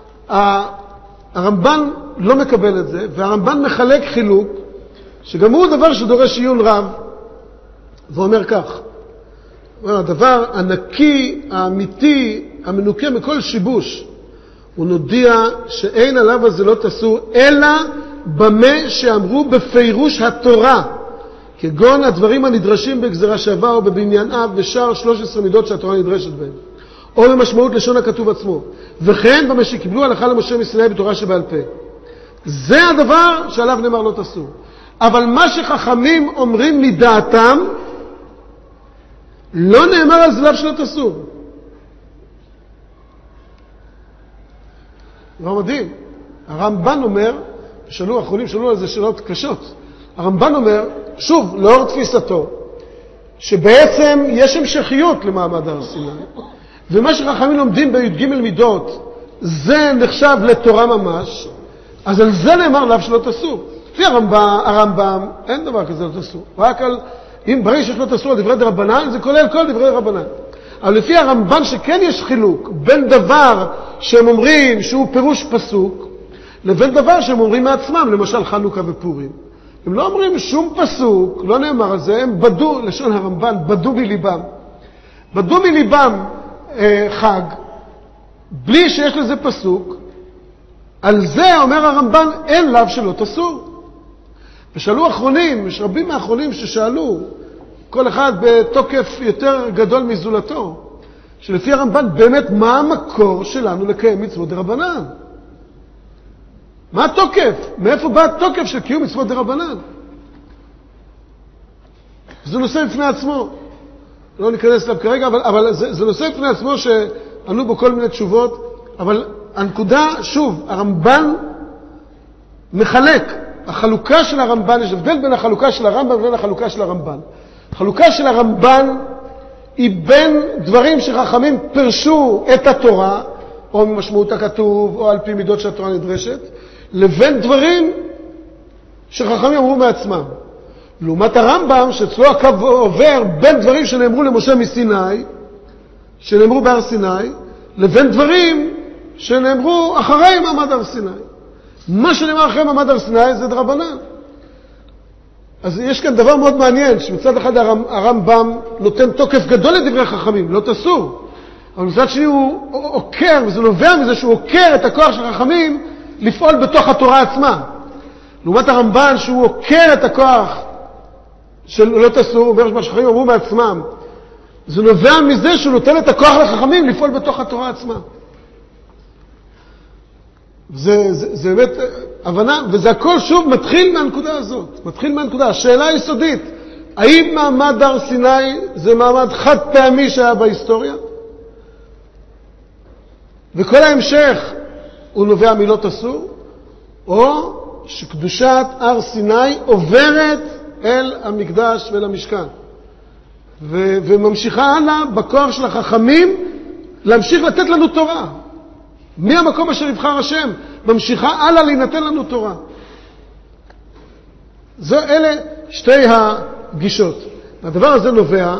הרמב"ן לא מקבל את זה, והרמב"ן מחלק חילוק, שגם הוא דבר שדורש עיון רב, ואומר כך, הדבר הנקי, האמיתי, המנוקה מכל שיבוש, הוא נודיע שאין עליו הזה לא תסור, אלא במה שאמרו בפירוש התורה, כגון הדברים הנדרשים בגזרה שווה או בבניין אב ושאר 13 מידות שהתורה נדרשת בהם, או במשמעות לשון הכתוב עצמו, וכן במה שקיבלו הלכה למשה מסיני בתורה שבעל פה. זה הדבר שעליו נאמר לא תסור. אבל מה שחכמים אומרים מדעתם, לא נאמר על זלב שלא תסור. לא מדהים. הרמב"ן אומר, האחרונים שאלו על זה שאלות קשות. הרמב"ן אומר, שוב, לאור תפיסתו, שבעצם יש המשכיות למעמד הר סיני, ומה שחכמים לומדים בי"ג מידות, זה נחשב לתורה ממש, אז על זה נאמר לאו שלא תסור. לפי הרמב"ם, אין דבר כזה לא תסור. רק על, אם ברגע שיש לא תסור על דברי דרבנן, זה כולל כל דברי רבנן. אבל לפי הרמב"ן שכן יש חילוק בין דבר שהם אומרים שהוא פירוש פסוק, לבין דבר שהם אומרים מעצמם, למשל חנוכה ופורים. הם לא אומרים שום פסוק, לא נאמר על זה, הם בדו, לשון הרמב"ן, בדו מליבם. בדו מליבם חג, בלי שיש לזה פסוק, על זה אומר הרמב"ן, אין לאו שלא תסור. ושאלו אחרונים, יש רבים מהאחרונים ששאלו, כל אחד בתוקף יותר גדול מזולתו, שלפי הרמב"ן באמת מה המקור שלנו לקיים מצוות דרבנן? מה התוקף? מאיפה בא התוקף של קיום מצוות דרבנן? זה נושא בפני עצמו. לא ניכנס אליו כרגע, אבל זה נושא בפני עצמו שענו בו כל מיני תשובות, אבל הנקודה, שוב, הרמב"ן מחלק. החלוקה של הרמב"ן, יש הבדל בין החלוקה של הרמב"ן ובין החלוקה של הרמב"ן. החלוקה של הרמב"ן היא בין דברים שחכמים פרשו את התורה, או ממשמעות הכתוב, או על פי מידות שהתורה נדרשת, לבין דברים שחכמים אמרו מעצמם. לעומת הרמב"ם, שאצלו הקו עובר בין דברים שנאמרו למשה מסיני, שנאמרו בהר סיני, לבין דברים שנאמרו אחרי מעמד הר סיני. מה שנאמר אחרי מעמד הר סיני זה דרבנן. אז יש כאן דבר מאוד מעניין, שמצד אחד הרמב"ם נותן תוקף גדול לדברי חכמים, לא תסור. אבל מצד שני הוא עוקר, וזה נובע מזה שהוא עוקר את הכוח של חכמים לפעול בתוך התורה עצמה. לעומת הרמב"ן שהוא עוקר את הכוח של לא תעשו, מה שהחכמים אמרו בעצמם. זה נובע מזה שהוא נותן את הכוח לחכמים לפעול בתוך התורה עצמה. זה באמת הבנה, וזה הכל שוב מתחיל מהנקודה הזאת. מתחיל מהנקודה. השאלה היסודית, האם מעמד הר סיני זה מעמד חד פעמי שהיה בהיסטוריה? וכל ההמשך הוא נובע מלא תעשו, או שקדושת הר סיני עוברת אל המקדש ואל המשכן. וממשיכה הלאה בכוח של החכמים להמשיך לתת לנו תורה. מהמקום אשר יבחר השם, ממשיכה הלאה להינתן לנו תורה. אלה שתי הגישות. הדבר הזה נובע,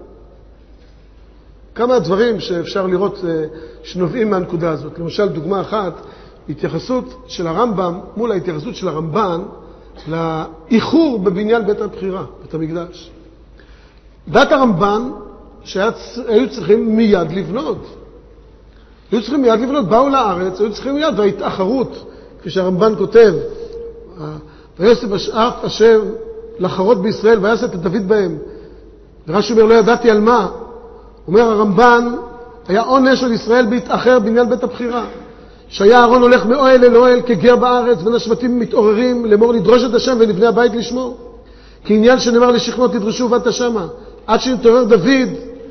כמה דברים שאפשר לראות שנובעים מהנקודה הזאת. למשל, דוגמה אחת, התייחסות של הרמב"ם מול ההתייחסות של הרמב"ן לאיחור בבניין בית הבחירה, בית המקדש. דעת הרמב"ן שהיו צריכים מיד לבנות. היו צריכים מיד לבנות, באו לארץ, היו צריכים מיד, וההתאחרות, כפי שהרמב"ן כותב, ויוסף השאף השם לחרות בישראל, ויעשת את דוד בהם. ורש"י אומר, לא ידעתי על מה. אומר הרמב"ן, היה עונש על ישראל בהתאחר בניין בית הבחירה. שהיה אהרון הולך מאוהל אל אוהל כגר בארץ, בין השבטים מתעוררים לאמור לדרוש את השם ולבני הבית לשמור. כי עניין שנאמר לשכנות תדרשו ובאת שמה. עד שנתעורר דוד,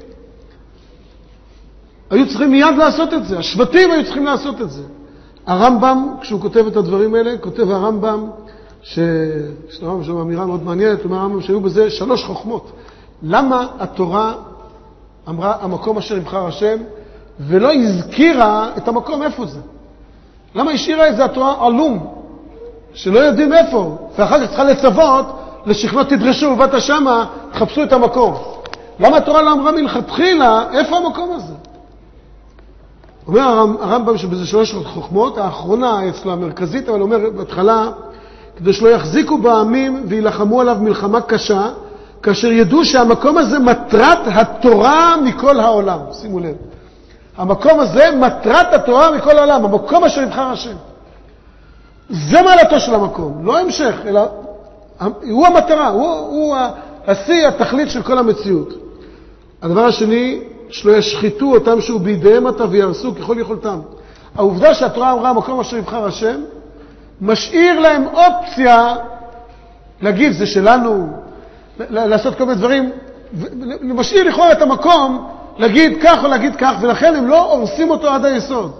היו צריכים מיד לעשות את זה. השבטים היו צריכים לעשות את זה. הרמב"ם, כשהוא כותב את הדברים האלה, כותב הרמב"ם, יש לרמב"ם שם אמירה מאוד מעניינת, אומר הרמב"ם שהיו בזה 3 חוכמות. למה התורה אמרה המקום אשר יבחר השם, ולא הזכירה את המקום איפה זה? למה השאירה את זה התורה עלום, שלא יודעים איפה, ואחר כך צריכה לצוות, לשכנות תדרשו ובאת שמה, תחפשו את המקום. למה התורה לא אמרה מלכתחילה, איפה המקום הזה? אומר הרמב"ם שבזה 3 חוכמות, האחרונה אצלו המרכזית, אבל אומר בהתחלה, כדי שלא יחזיקו בעמים וילחמו עליו מלחמה קשה, כאשר ידעו שהמקום הזה מטרת התורה מכל העולם. שימו לב. המקום הזה מטרת התורה מכל העולם, המקום אשר יבחר השם. זה מעלתו של המקום, לא המשך, אלא הוא המטרה, הוא השיא, התכלית של כל המציאות. הדבר השני, שלא ישחיתו אותם שהוא בידיהם עתה וירסו ככל יכולתם. העובדה שהתורה אמרה המקום אשר יבחר השם, משאיר להם אופציה להגיד זה שלנו, לעשות כל מיני דברים, משאיר לכאורה את המקום להגיד כך או להגיד כך, ולכן הם לא הורסים אותו עד היסוד.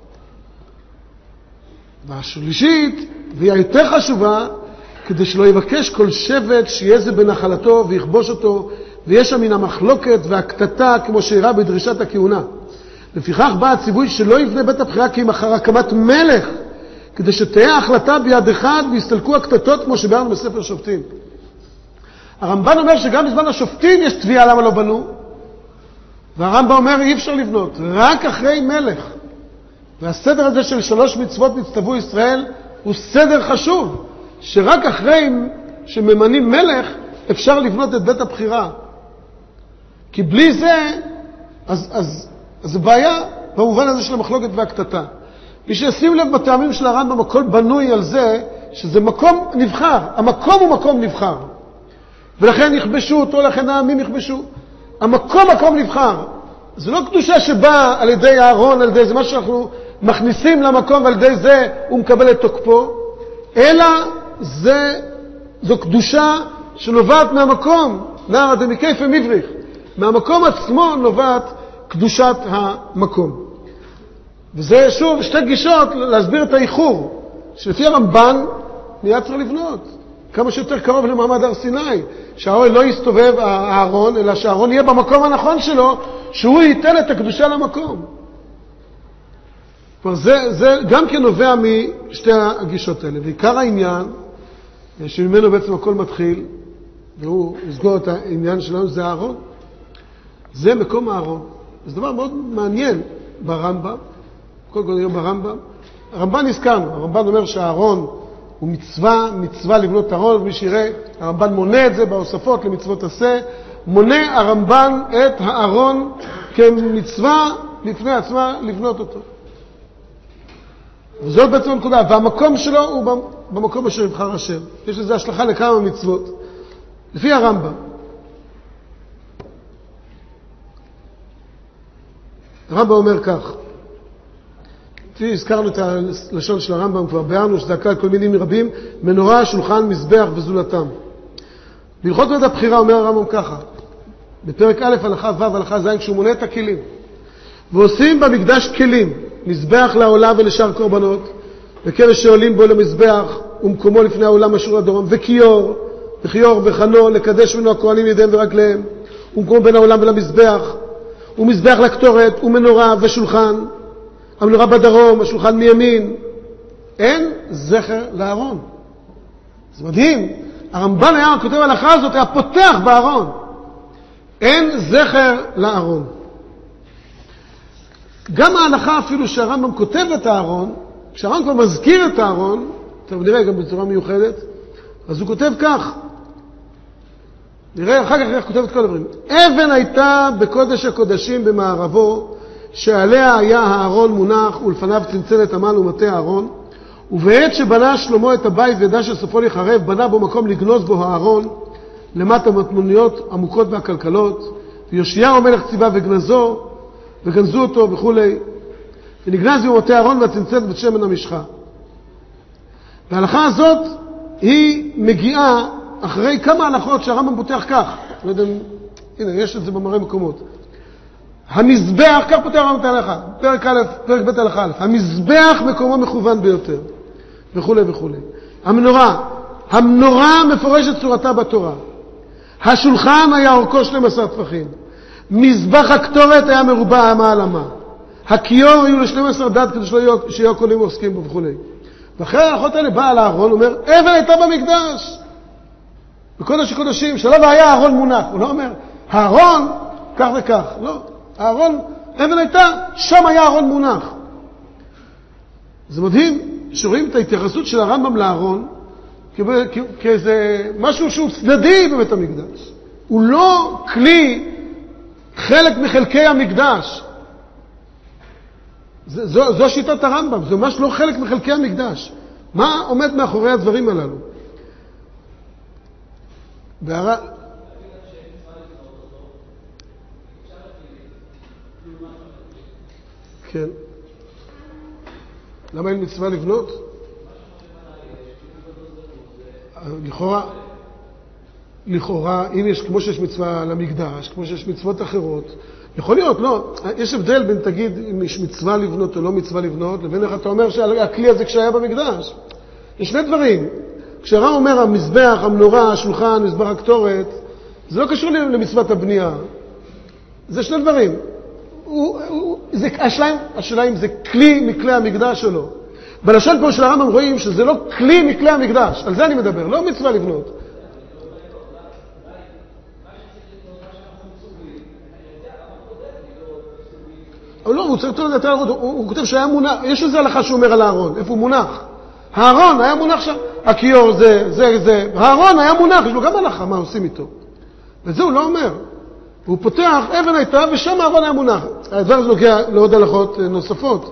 והשלישית, והיא היותר חשובה, כדי שלא יבקש כל שבט שיהיה זה בנחלתו ויכבוש אותו, ויש שם מן המחלוקת והקטטה כמו שאירע בדרישת הכהונה. לפיכך בא הציווי שלא יבנה בית הבחירה כי אם אחר הקמת מלך, כדי שתהיה החלטה ביד אחד ויסתלקו הקטטות כמו שבארנו בספר שופטים. הרמב"ן אומר שגם בזמן השופטים יש תביעה למה לא בנו, והרמב"ן אומר אי אפשר לבנות, רק אחרי מלך. והסדר הזה של 3 מצוות נצטוו ישראל הוא סדר חשוב, שרק אחרי שממנים מלך אפשר לבנות את בית הבחירה. כי בלי זה, אז זה בעיה במובן הזה של המחלוקת והקטטה. מי שישים לב בטעמים של הרמב"ם, הכל בנוי על זה שזה מקום נבחר. המקום הוא מקום נבחר. ולכן יכבשו אותו, לכן העמים יכבשו. המקום נבחר. זה לא קדושה שבאה על ידי אהרון, על ידי זה מה שאנחנו מכניסים למקום, ועל ידי זה הוא מקבל את תוקפו, אלא זו קדושה שנובעת מהמקום, נער דמיקייפה מבריך. מהמקום עצמו נובעת קדושת המקום. וזה שוב 2 גישות להסביר את האיחור, שלפי הרמב"ן מיד צריך לבנות. כמה שיותר קרוב למעמד הר סיני, שהאוהל לא יסתובב הארון, אלא שהארון יהיה במקום הנכון שלו, שהוא ייתן את הקדושה למקום. זה גם כן נובע משתי הגישות האלה. ועיקר העניין, שממנו בעצם הכל מתחיל, והוא יסגור את העניין שלנו, זה הארון. זה מקום הארון. זה דבר מאוד מעניין ברמב"ם, קודם כל ברמב"ם. הרמב"ן הזכרנו, הרמב"ן אומר שהארון הוא מצווה לבנות ארון, ומי שיראה, הרמב"ן מונה את זה בהוספות למצוות עשה, מונה הרמב"ן את הארון כמצווה לפני עצמה לבנות אותו. וזאת בעצם הנקודה, והמקום שלו הוא במקום אשר יבחר השם. יש לזה השלכה לכמה מצוות. לפי הרמב"ם. הרמב"ם אומר כך. לפי הזכרנו את הלשון של הרמב"ם, כבר ביארנו שזה הכלל כל מינים רבים, מנורה, שולחן, מזבח וזולתם. בהלכות מועד הבחירה אומר הרמב"ם ככה, בפרק א' הלכה ו' הלכה ז', כשהוא מונה את הכלים. ועושים במקדש כלים, מזבח לעולה ולשאר קורבנות, וכבש שעולים בו למזבח, ומקומו לפני העולם אשור לדורם, וכיור וחנו, לקדש ממנו הכהנים ידיהם ורגליהם, ומקומו בין העולם ולמזבח, ומזבח לקטורת, ומנורה ושולחן, המנורה בדרום, השולחן מימין. אין זכר לארון. זה מדהים. הרמב"ן היה כותב ההלכה הזאת, היה פותח בארון. אין זכר לארון. גם ההלכה אפילו שהרמב"ם כותב את הארון, כשהרמב"ם כבר מזכיר את הארון, טוב נראה גם בצורה מיוחדת, אז הוא כותב כך, נראה אחר כך איך כותב את כל הדברים. אבן הייתה בקודש הקודשים במערבו, שעליה היה הארון מונח ולפניו צנצנת עמל ומטה הארון, ובעת שבנה שלמה את הבית וידע שסופו לחרב, בנה בו מקום לגנוז בו הארון למטה מטמוניות עמוקות והכלכלות, ויושיעהו המלך ציווה וגנזו אותו וכולי, ונגנז במטה הארון והצנצנת בת שמן המשחה. וההלכה הזאת היא מגיעה אחרי כמה הלכות שהרמב"ם פותח כך, לא יודע, הנה יש את זה במראה מקומות. המזבח, כך פותח הרמב"ם את ההלכה, פרק ב' הלכה א', המזבח מקומו מכוון ביותר, וכו' וכו'. המנורה מפורשת צורתה בתורה. השולחן היה אורכו 12 טפחים. מזבח הקטורת היה מרובע מעלמה. הכיור היו ל12 דד כדי שיהיו קולים ועוסקים בו וכו'. ואחרי ההלכות האלה בא על הארון, הוא אומר, אבן הייתה במקדש. בקודש הקודשים, שלא היה הארון מונח. הוא לא אומר, הארון כך וכך. לא. הארון, אבן הייתה, שם היה הארון מונח. זה מדהים שרואים את ההתייחסות של הרמב"ם לארון כאיזה משהו שהוא צדדי בבית המקדש. הוא לא כלי, חלק מחלקי המקדש. זו שיטת הרמב"ם, זה ממש לא חלק מחלקי המקדש. מה עומד מאחורי הדברים הללו? כן. למה אין מצווה לבנות? לכאורה, אם יש, כמו שיש מצווה למקדש, כמו שיש מצוות אחרות, יכול להיות, לא. יש הבדל בין, תגיד, אם יש מצווה לבנות או לא מצווה לבנות, לבין איך אתה אומר שהכלי הזה כשהיה במקדש. יש שני דברים. כשהרב אומר המזבח, המנורה, השולחן, מזבח הקטורת, זה לא קשור למצוות הבנייה. זה שני דברים. השאלה אם זה כלי מכלי המקדש או לא. בלשון פה של הרמב"ם רואים שזה לא כלי מכלי המקדש. על זה אני מדבר, לא מצווה לבנות. אבל לא, הוא צריך לתת את הארון, הוא כותב שהיה מונח, יש לזה הלכה שהוא אומר על הארון, איפה הוא מונח? הארון היה מונח שם, הכיור זה, הארון היה מונח, יש לו גם הלכה, מה עושים איתו? וזה הוא לא אומר. הוא פותח, אבן הייתה, ושם הארון היה מונח. הדבר הזה נוגע לעוד הלכות נוספות.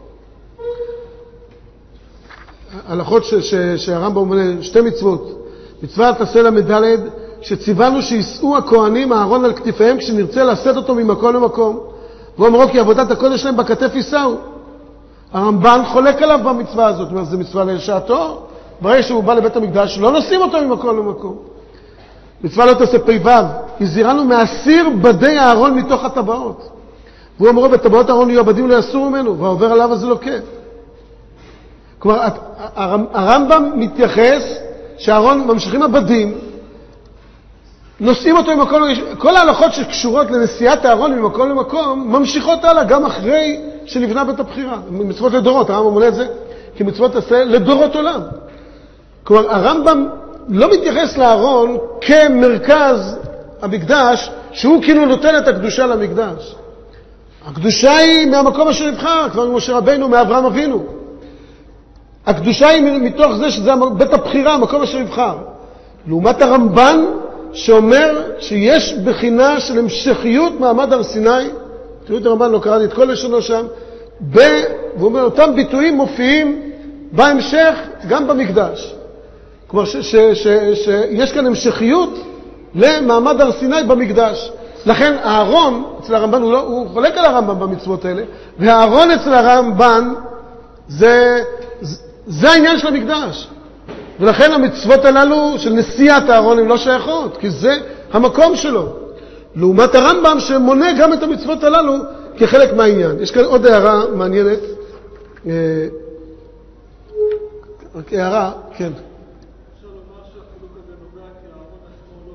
הלכות שהרמב"ם מונה, שתי מצוות. מצווה תעשה למדלת, שציוונו שיסעו הכהנים הארון על כתפיהם, כשנרצה לשאת אותו ממקום למקום. והוא אמרו כי עבודת הקודש שלהם בכתף יישאו. הרמב"ן חולק עליו במצווה הזאת. זאת זה מצווה לשעתו. ברגע שהוא בא לבית המקדש, לא נוסעים אותו ממקום למקום. מצווה לא תעשה פ"ו, הזהירנו מהסיר בדי הארון מתוך הטבעות. והוא אמרו בטבעות הארון יהיו עבדים לא יסור ממנו, והעובר עליו אז זה לא כן. כלומר, הרמב"ם מתייחס שהארון ממשיכים עבדים, נוסעים אותו ממקום, כל ההלכות שקשורות לנסיעת הארון ממקום למקום, ממשיכות הלאה גם אחרי שנבנה בית הבחירה. מצוות לדורות, הרמב"ם מונה את זה כמצוות תעשה לדורות עולם. כלומר, הרמב"ם לא מתייחס לארון כמרכז המקדש, שהוא כאילו נותן את הקדושה למקדש. הקדושה היא מהמקום אשר נבחר, כבר משה רבינו, מאברהם אבינו. הקדושה היא מתוך זה שזה בית הבחירה, המקום אשר נבחר. לעומת הרמב"ן, שאומר שיש בחינה של המשכיות מעמד הר סיני, תראו את הרמב"ן, לא קראתי את כל לשונו שם, והוא אומר, אותם ביטויים מופיעים בהמשך גם במקדש. כלומר שיש כאן המשכיות למעמד הר סיני במקדש. לכן הארון אצל הרמב"ן, הוא חולק על הרמב"ן במצוות האלה, והארון אצל הרמב"ן זה העניין של המקדש. ולכן המצוות הללו של נשיאת הארון הן לא שייכות, כי זה המקום שלו. לעומת הרמב"ם שמונה גם את המצוות הללו כחלק מהעניין. יש כאן עוד הערה מעניינת. רק הערה, כן. אפשר לומר שהחילוק הזה נובע כי הארון עצמו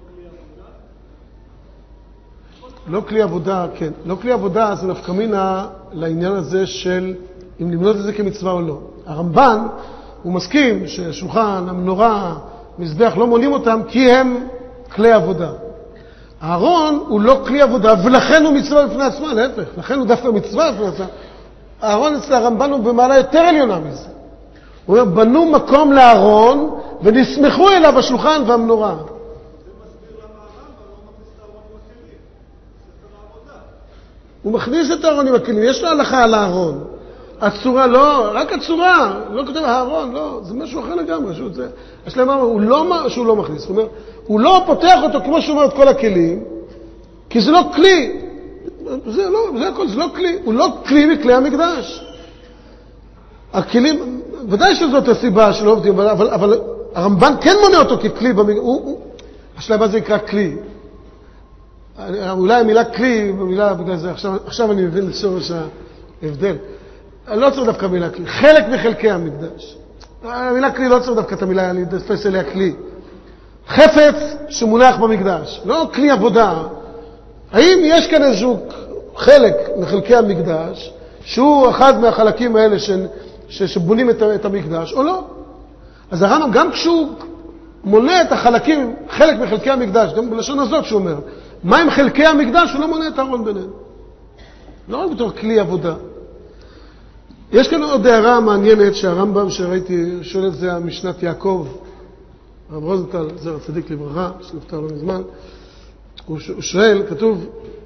לא כלי עבודה? לא כלי עבודה, כן. לא כלי עבודה זה נפקא מינה לעניין הזה של אם למנות את זה כמצווה או לא. הרמב"ן הוא מסכים ששולחן, המנורה, מזבח לא מונים אותם כי הם כלי עבודה. הארון הוא לא כלי עבודה ולכן הוא מצווה בפני עצמה, להפך. לכן הוא דווקא מצווה בפני עצמה. הארון אצל הרמב"ן הוא במעלה יותר עליונה מזה. הוא אומר, בנו מקום לארון ונסמכו אליו השולחן והמנורה. זה מסביר למה הרמב"ם לא מכניס את הארון עם הכלים, ספר העבודה. הוא מכניס את הארון עם הכלים, יש לו הלכה על הארון. הצורה לא, רק הצורה, לא כותב הארון, לא, זה משהו אחר לגמרי. יש להם אמר, הוא לא שהוא לא מכניס, הוא אומר, הוא לא פותח אותו כמו שהוא אומר את כל הכלים, כי זה לא כלי. זה הכל, זה לא כלי. הוא לא כלי מכלי המקדש. הכלים, ודאי שזאת הסיבה שלא עובדים, אבל הרמב"ן כן מונה אותו ככלי במקדש. השאלה מה זה נקרא כלי. אולי המילה כלי, במילה, בגלל זה, עכשיו אני מבין לשורש ההבדל. לא צריך דווקא מילה כלי. חלק מחלקי המקדש. המילה כלי לא צריך דווקא את המילה, להתפס אליה כלי. חפץ שמונח במקדש. לא כלי עבודה. האם יש כאן איזשהו חלק מחלקי המקדש, שהוא אחד מהחלקים האלה שבונים את המקדש, או לא? אז הרמב"ם גם כשהוא מונה את החלקים, חלק מחלקי המקדש, גם בלשון הזאת שהוא אומר, מה עם חלקי המקדש? הוא לא מונה את הארון ביניהם. לא רק בתור כלי עבודה. יש כאן עוד הערה מעניינת שהרמב"ם שראיתי, שואל את זה המשנת יעקב, הרב רוזנטל, זר הצדיק לברכה, שנפטר לא מזמן, הוא שואל, כתוב,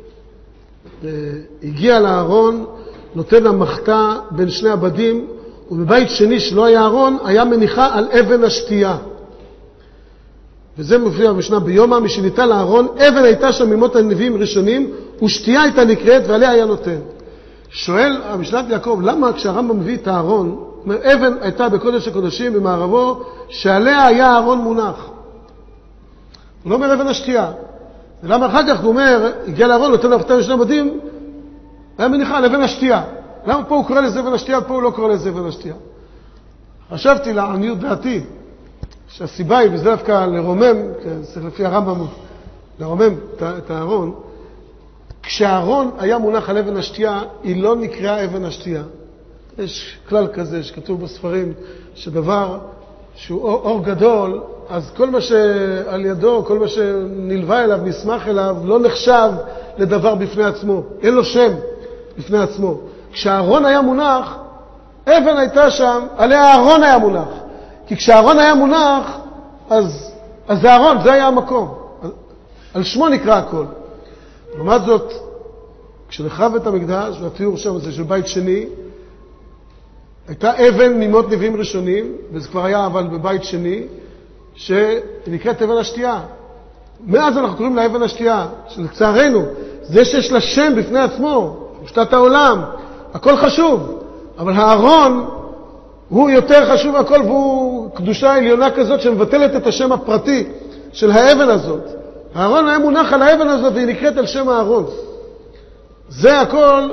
הגיע לארון, נותן המחתה בין שני הבדים, ובבית שני שלא היה ארון, היה מניחה על אבן השתייה. וזה מופיע במשנה ביומא, משניתה לארון, אבן הייתה שם ממות הנביאים ראשונים, ושתייה הייתה נקראת ועליה היה נותן. שואל המשנת יעקב, למה כשהרמב"ם מביא את הארון, אומר, אבן הייתה בקודש הקודשים במערבו, שעליה היה הארון מונח. הוא לא אומר אבן השתייה. ולמה אחר כך הוא אומר, הגיע לארון, נותן המחתה בין שני הבדים, היה מניחה על אבן השתייה. למה פה הוא קורא לזה אבן השתייה, פה הוא לא קורא לזה אבן השתייה? חשבתי לעניות דעתי, שהסיבה היא, וזה דווקא לרומם, צריך לפי הרמב"ם, לרומם את הארון, כשהארון היה מונח על אבן השתייה, היא לא נקראה אבן השתייה. יש כלל כזה שכתוב בספרים, שדבר שהוא אור גדול, אז כל מה שעל ידו, כל מה שנלווה אליו, נסמך אליו, לא נחשב לדבר בפני עצמו. אין לו שם בפני עצמו. כשהארון היה מונח, אבן הייתה שם, עליה הארון היה מונח. כי כשהארון היה מונח, אז זה הארון, זה היה המקום. על שמו נקרא הכל. לעומת זאת, כשנחרב את המקדש, והתיאור שם זה של בית שני, הייתה אבן ממות נביאים ראשונים, וזה כבר היה אבל בבית שני, שנקראת אבן השתייה. מאז אנחנו קוראים לה אבן השתייה, שלצערנו, זה שיש לה שם בפני עצמו, משתת העולם, הכל חשוב, אבל הארון הוא יותר חשוב הכל, והוא קדושה עליונה כזאת שמבטלת את השם הפרטי של האבן הזאת. הארון היה מונח על האבן הזאת והיא נקראת על שם הארון. זה הכל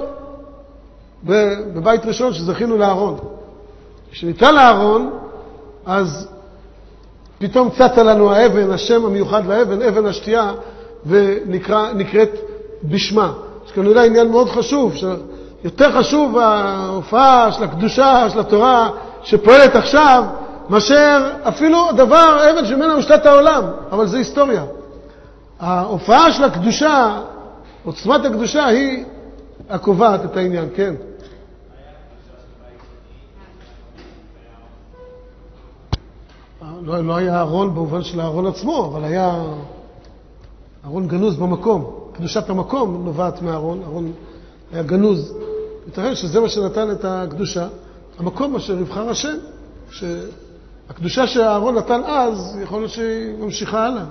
בבית ראשון שזכינו לארון. כשניתן לארון, אז פתאום צצה לנו האבן, השם המיוחד לאבן, אבן השתייה, ונקראת בשמה. יש כאן אולי עניין מאוד חשוב, יותר חשוב ההופעה של הקדושה, של התורה, שפועלת עכשיו, מאשר אפילו דבר, אבן שממנו משתת העולם, אבל זה היסטוריה. ההופעה של הקדושה, עוצמת הקדושה, היא הקובעת את העניין, כן. לא היה ארון במובן של הארון עצמו, אבל היה ארון גנוז במקום. קדושת המקום נובעת מהארון, ארון היה גנוז. ותראה שזה מה שנתן את הקדושה, המקום אשר יבחר השם, הקדושה שהארון נתן אז, יכול להיות שהיא ממשיכה הלאה.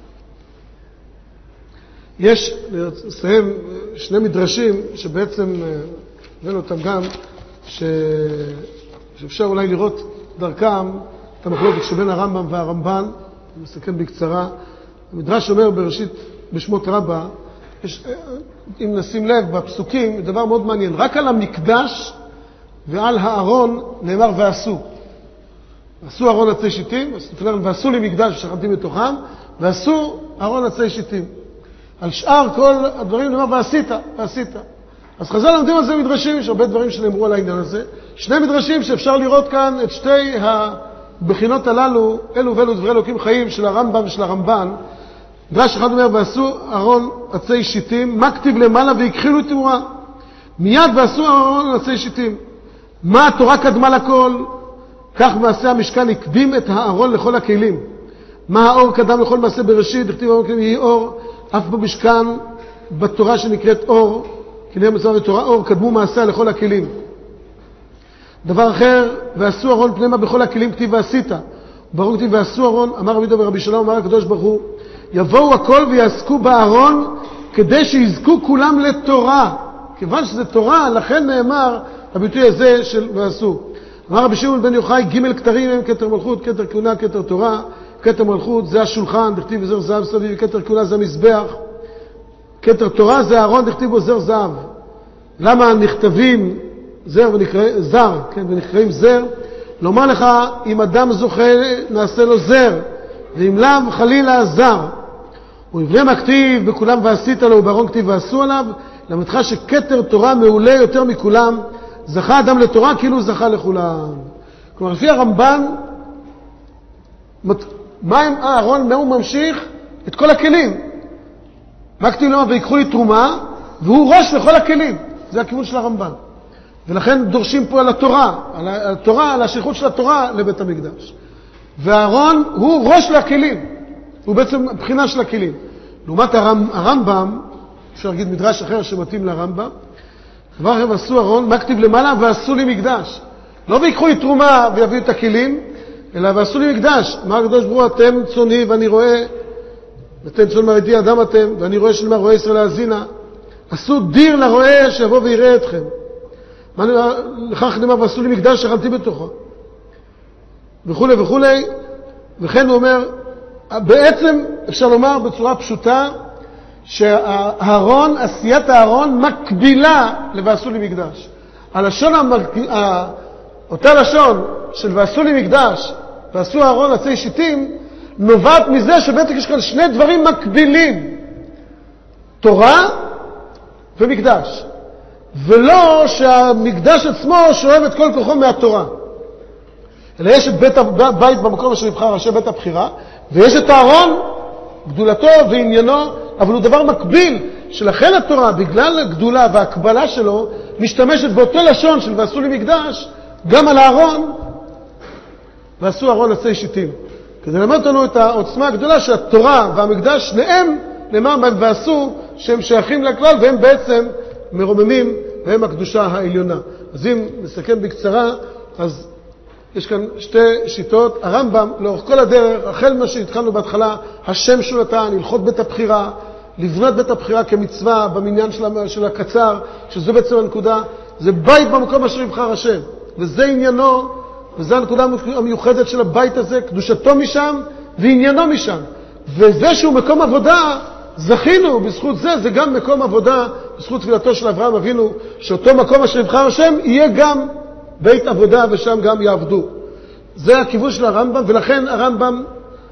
יש, נסיים, שני מדרשים שבעצם הבאנו אותם גם, שאפשר אולי לראות דרכם את המחלוקת שבין הרמב"ם והרמב"ן. אני מסכם בקצרה. המדרש אומר בראשית בשמות רבה, אם נשים לב בפסוקים, דבר מאוד מעניין. רק על המקדש ועל הארון נאמר ועשו. ועשו ארון עצי שיטים, ועשו לי מקדש ושכנתי בתוכם, ועשו ארון עצי שיטים. על שאר כל הדברים נאמר ועשית. אז חז"ל לומדים על זה מדרשים, יש הרבה דברים שנאמרו על העניין הזה. שני מדרשים שאפשר לראות כאן את שתי הבחינות הללו, אלו ואלו דברי אלוקים חיים של הרמב"ם ושל הרמב"ן. מדרש אחד אומר, ועשו ארון עצי שיטים, מה כתיב למעלה והכחילו תאורה? מיד ועשו ארון עצי שיטים. מה התורה קדמה לכל? כך מעשה המשכן הקדים את הארון לכל הכלים. מה האור קדם לכל מעשה בראשית? דכתיב האור יהי אור, אף במשכן בתורה שנקראת אור, כי נהיה מצווה בתורה אור, קדמו מעשה לכל הכלים. דבר אחר, ועשו ארון פנימה בכל הכלים, כתיב ועשית. ברור כתיב ועשו ארון, אמר רבי דוד ורבי שלום, אמר הקדוש ברוך הוא, יבואו הכל ויעסקו בארון, כדי שיזכו כולם לתורה. כיוון שזה תורה, לכן נאמר הביטוי הזה של ועשו. אמר רבי שמעון בן יוחאי, ג' כתרים הם כתר מלכות, כתר כהונה, כתר תורה. כתר מלכות זה השולחן, דכתיב זר זהב סביב, כתר כהונה זה המזבח. כתר תורה זה הארון, דכתיב בו זר זהב. למה נכתבים זר ונקראים זר? לומר לך, אם אדם זוכה נעשה לו זר, ואם לאו חלילה זר. ובבני הכתיב בכולם ועשית לו, ובארון כתיב ועשו עליו, למדך שכתר תורה מעולה יותר מכולם, זכה אדם לתורה כאילו זכה לכולם. כלומר, לפי הרמב"ן, מה עם הארון, מה הוא ממשיך? את כל הכלים. מה כתיב למה? ויקחו לי תרומה, והוא ראש לכל הכלים. זה הכיוון של הרמב"ן. ולכן דורשים פה על התורה, על השליחות של התורה לבית המקדש. והארון הוא ראש לכלים. הוא בעצם בחינה של הכלים. לעומת הרמב"ם, אפשר להגיד מדרש אחר שמתאים לרמב"ם, דבר אחר ועשו ארון, מה כתיב למעלה? ועשו לי מקדש. לא ויקחו לי תרומה ויביאו את הכלים, אלא ועשו לי מקדש. אמר הקדוש ברוך הוא, אתם צוני ואני רואה, אתם צאן מרעיתי אדם אתם, ואני רואה שלמה רואה ישראל להאזינה. עשו דיר לרועה שיבוא ויראה אתכם. לכך נאמר ועשו לי מקדש שכנתי בתוכו. וכו' וכו'. וכן הוא אומר, בעצם אפשר לומר בצורה פשוטה, שהארון, עשיית הארון מקבילה לבעשו לי מקדש. הלשון, אותה לשון של ועשו לי מקדש, ועשו הארון עצי שיטים, נובעת מזה שבעצם יש כאן שני דברים מקבילים. תורה ומקדש. ולא שהמקדש עצמו שואב את כל כוחו מהתורה. אלא יש את בית במקום אשר נבחר ראשי בית הבחירה, ויש את הארון, גדולתו ועניינו, אבל הוא דבר מקביל, שלכן התורה, בגלל הגדולה והקבלה שלו, משתמשת באותו לשון של ועשו לי מקדש, גם על הארון, ועשו ארון עצי שיטים. כדי ללמד אותנו את העוצמה הגדולה שהתורה והמקדש, שניהם נאמר בהם ועשו, שהם שייכים לכלל, והם בעצם מרוממים, והם הקדושה העליונה. אז אם נסכם בקצרה, אז יש כאן שתי שיטות. הרמב"ם, לאורך כל הדרך, החל מה שהתחלנו בהתחלה, השם שהוא נתן, הלכות בית הבחירה, לבנות בית הבחירה כמצווה במניין של הקצר, שזו בעצם הנקודה, זה בית במקום אשר יבחר השם. וזה עניינו, וזו הנקודה המיוחדת של הבית הזה, קדושתו משם ועניינו משם. וזה שהוא מקום עבודה, זכינו בזכות זה, זה גם מקום עבודה, בזכות תפילתו של אברהם אבינו, שאותו מקום אשר יבחר השם יהיה גם בית עבודה ושם גם יעבדו. זה הכיוון של הרמב"ם, ולכן הרמב"ם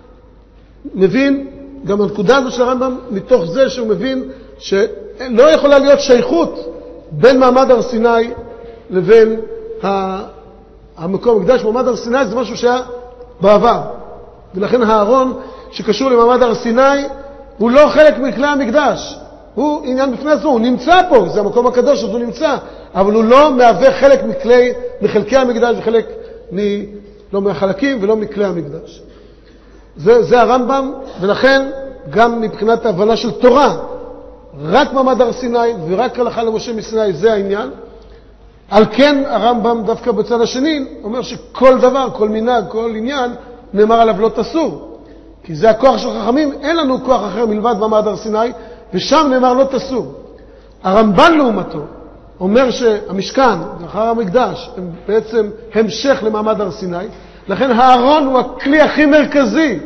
מבין, גם הנקודה הזו של הרמב"ם, מתוך זה שהוא מבין שלא יכולה להיות שייכות בין מעמד הר סיני לבין המקום המקדש. מעמד הר סיני זה משהו שהיה בעבר, ולכן הארון שקשור למעמד הר סיני הוא לא חלק מכלי המקדש, הוא עניין בפני עצמו, הוא נמצא פה, זה המקום הקדוש, אז הוא נמצא, אבל הוא לא מהווה חלק מחלקי המקדש, וחלק לא מהחלקים ולא מכלי המקדש. זה הרמב"ם, ולכן גם מבחינת ההבנה של תורה, רק מעמד הר סיני ורק הלכה למשה מסיני, זה העניין. על כן הרמב"ם דווקא בצד השני אומר שכל דבר, כל מנהג, כל עניין, נאמר עליו לא תסור. כי זה הכוח של חכמים, אין לנו כוח אחר מלבד במעמד הר סיני, ושם נאמר לא תסור. הרמב"ן לעומתו אומר שהמשכן ואחר המקדש הם בעצם המשך למעמד הר סיני, לכן הארון הוא הכלי הכי מרכזי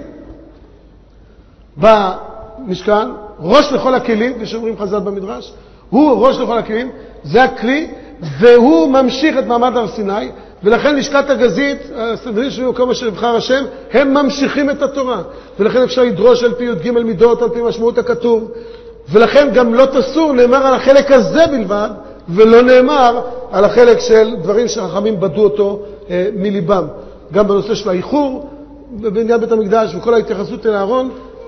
במשכן, ראש לכל הכלים, כפי שאומרים חז"ל במדרש, הוא ראש לכל הכלים, זה הכלי, והוא ממשיך את מעמד הר סיני, ולכן לשכת הגזית, הסדרים שלנו, כל מה שנבחר השם, הם ממשיכים את התורה, ולכן אפשר לדרוש על פי י"ג מידות, על פי משמעות הכתוב, ולכן גם לא תסור נאמר על החלק הזה בלבד, ולא נאמר על החלק של דברים שחכמים בדו אותו מליבם. גם בנושא של האיחור, בעניין בית המקדש, וכל ההתייחסות אל הארון,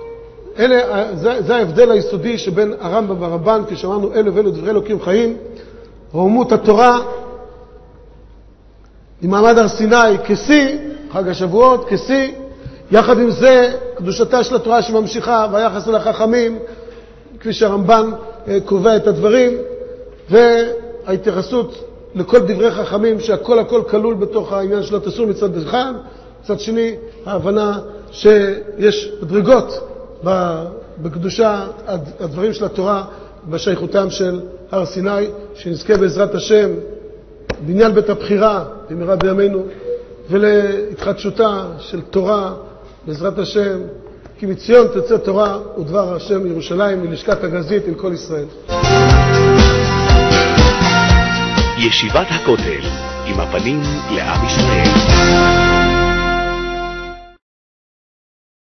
זה ההבדל היסודי שבין הרמב"ם והרמב"ן, כשאמרנו אלו ואלו דברי אלוקים חיים, רוממות התורה, עם מעמד הר סיני כשיא, חג השבועות כשיא, יחד עם זה קדושתה של התורה שממשיכה, והיחס אל החכמים, כפי שהרמב"ן קובע את הדברים, וההתייחסות לכל דברי חכמים, שהכל כלול בתוך העניין של התסור מצד אחד, מצד שני, ההבנה שיש מדרגות בקדושה הדברים של התורה, בשייכותם של הר סיני, שנזכה בעזרת השם, בניין בית הבחירה, במהרה בימינו, ולהתחדשותה של תורה, בעזרת השם, כי מציון תצא תורה ודבר השם ירושלים, מלשכת הגזית עם כל ישראל. ישיבת הכותל, עם הפנים לעם ישראל.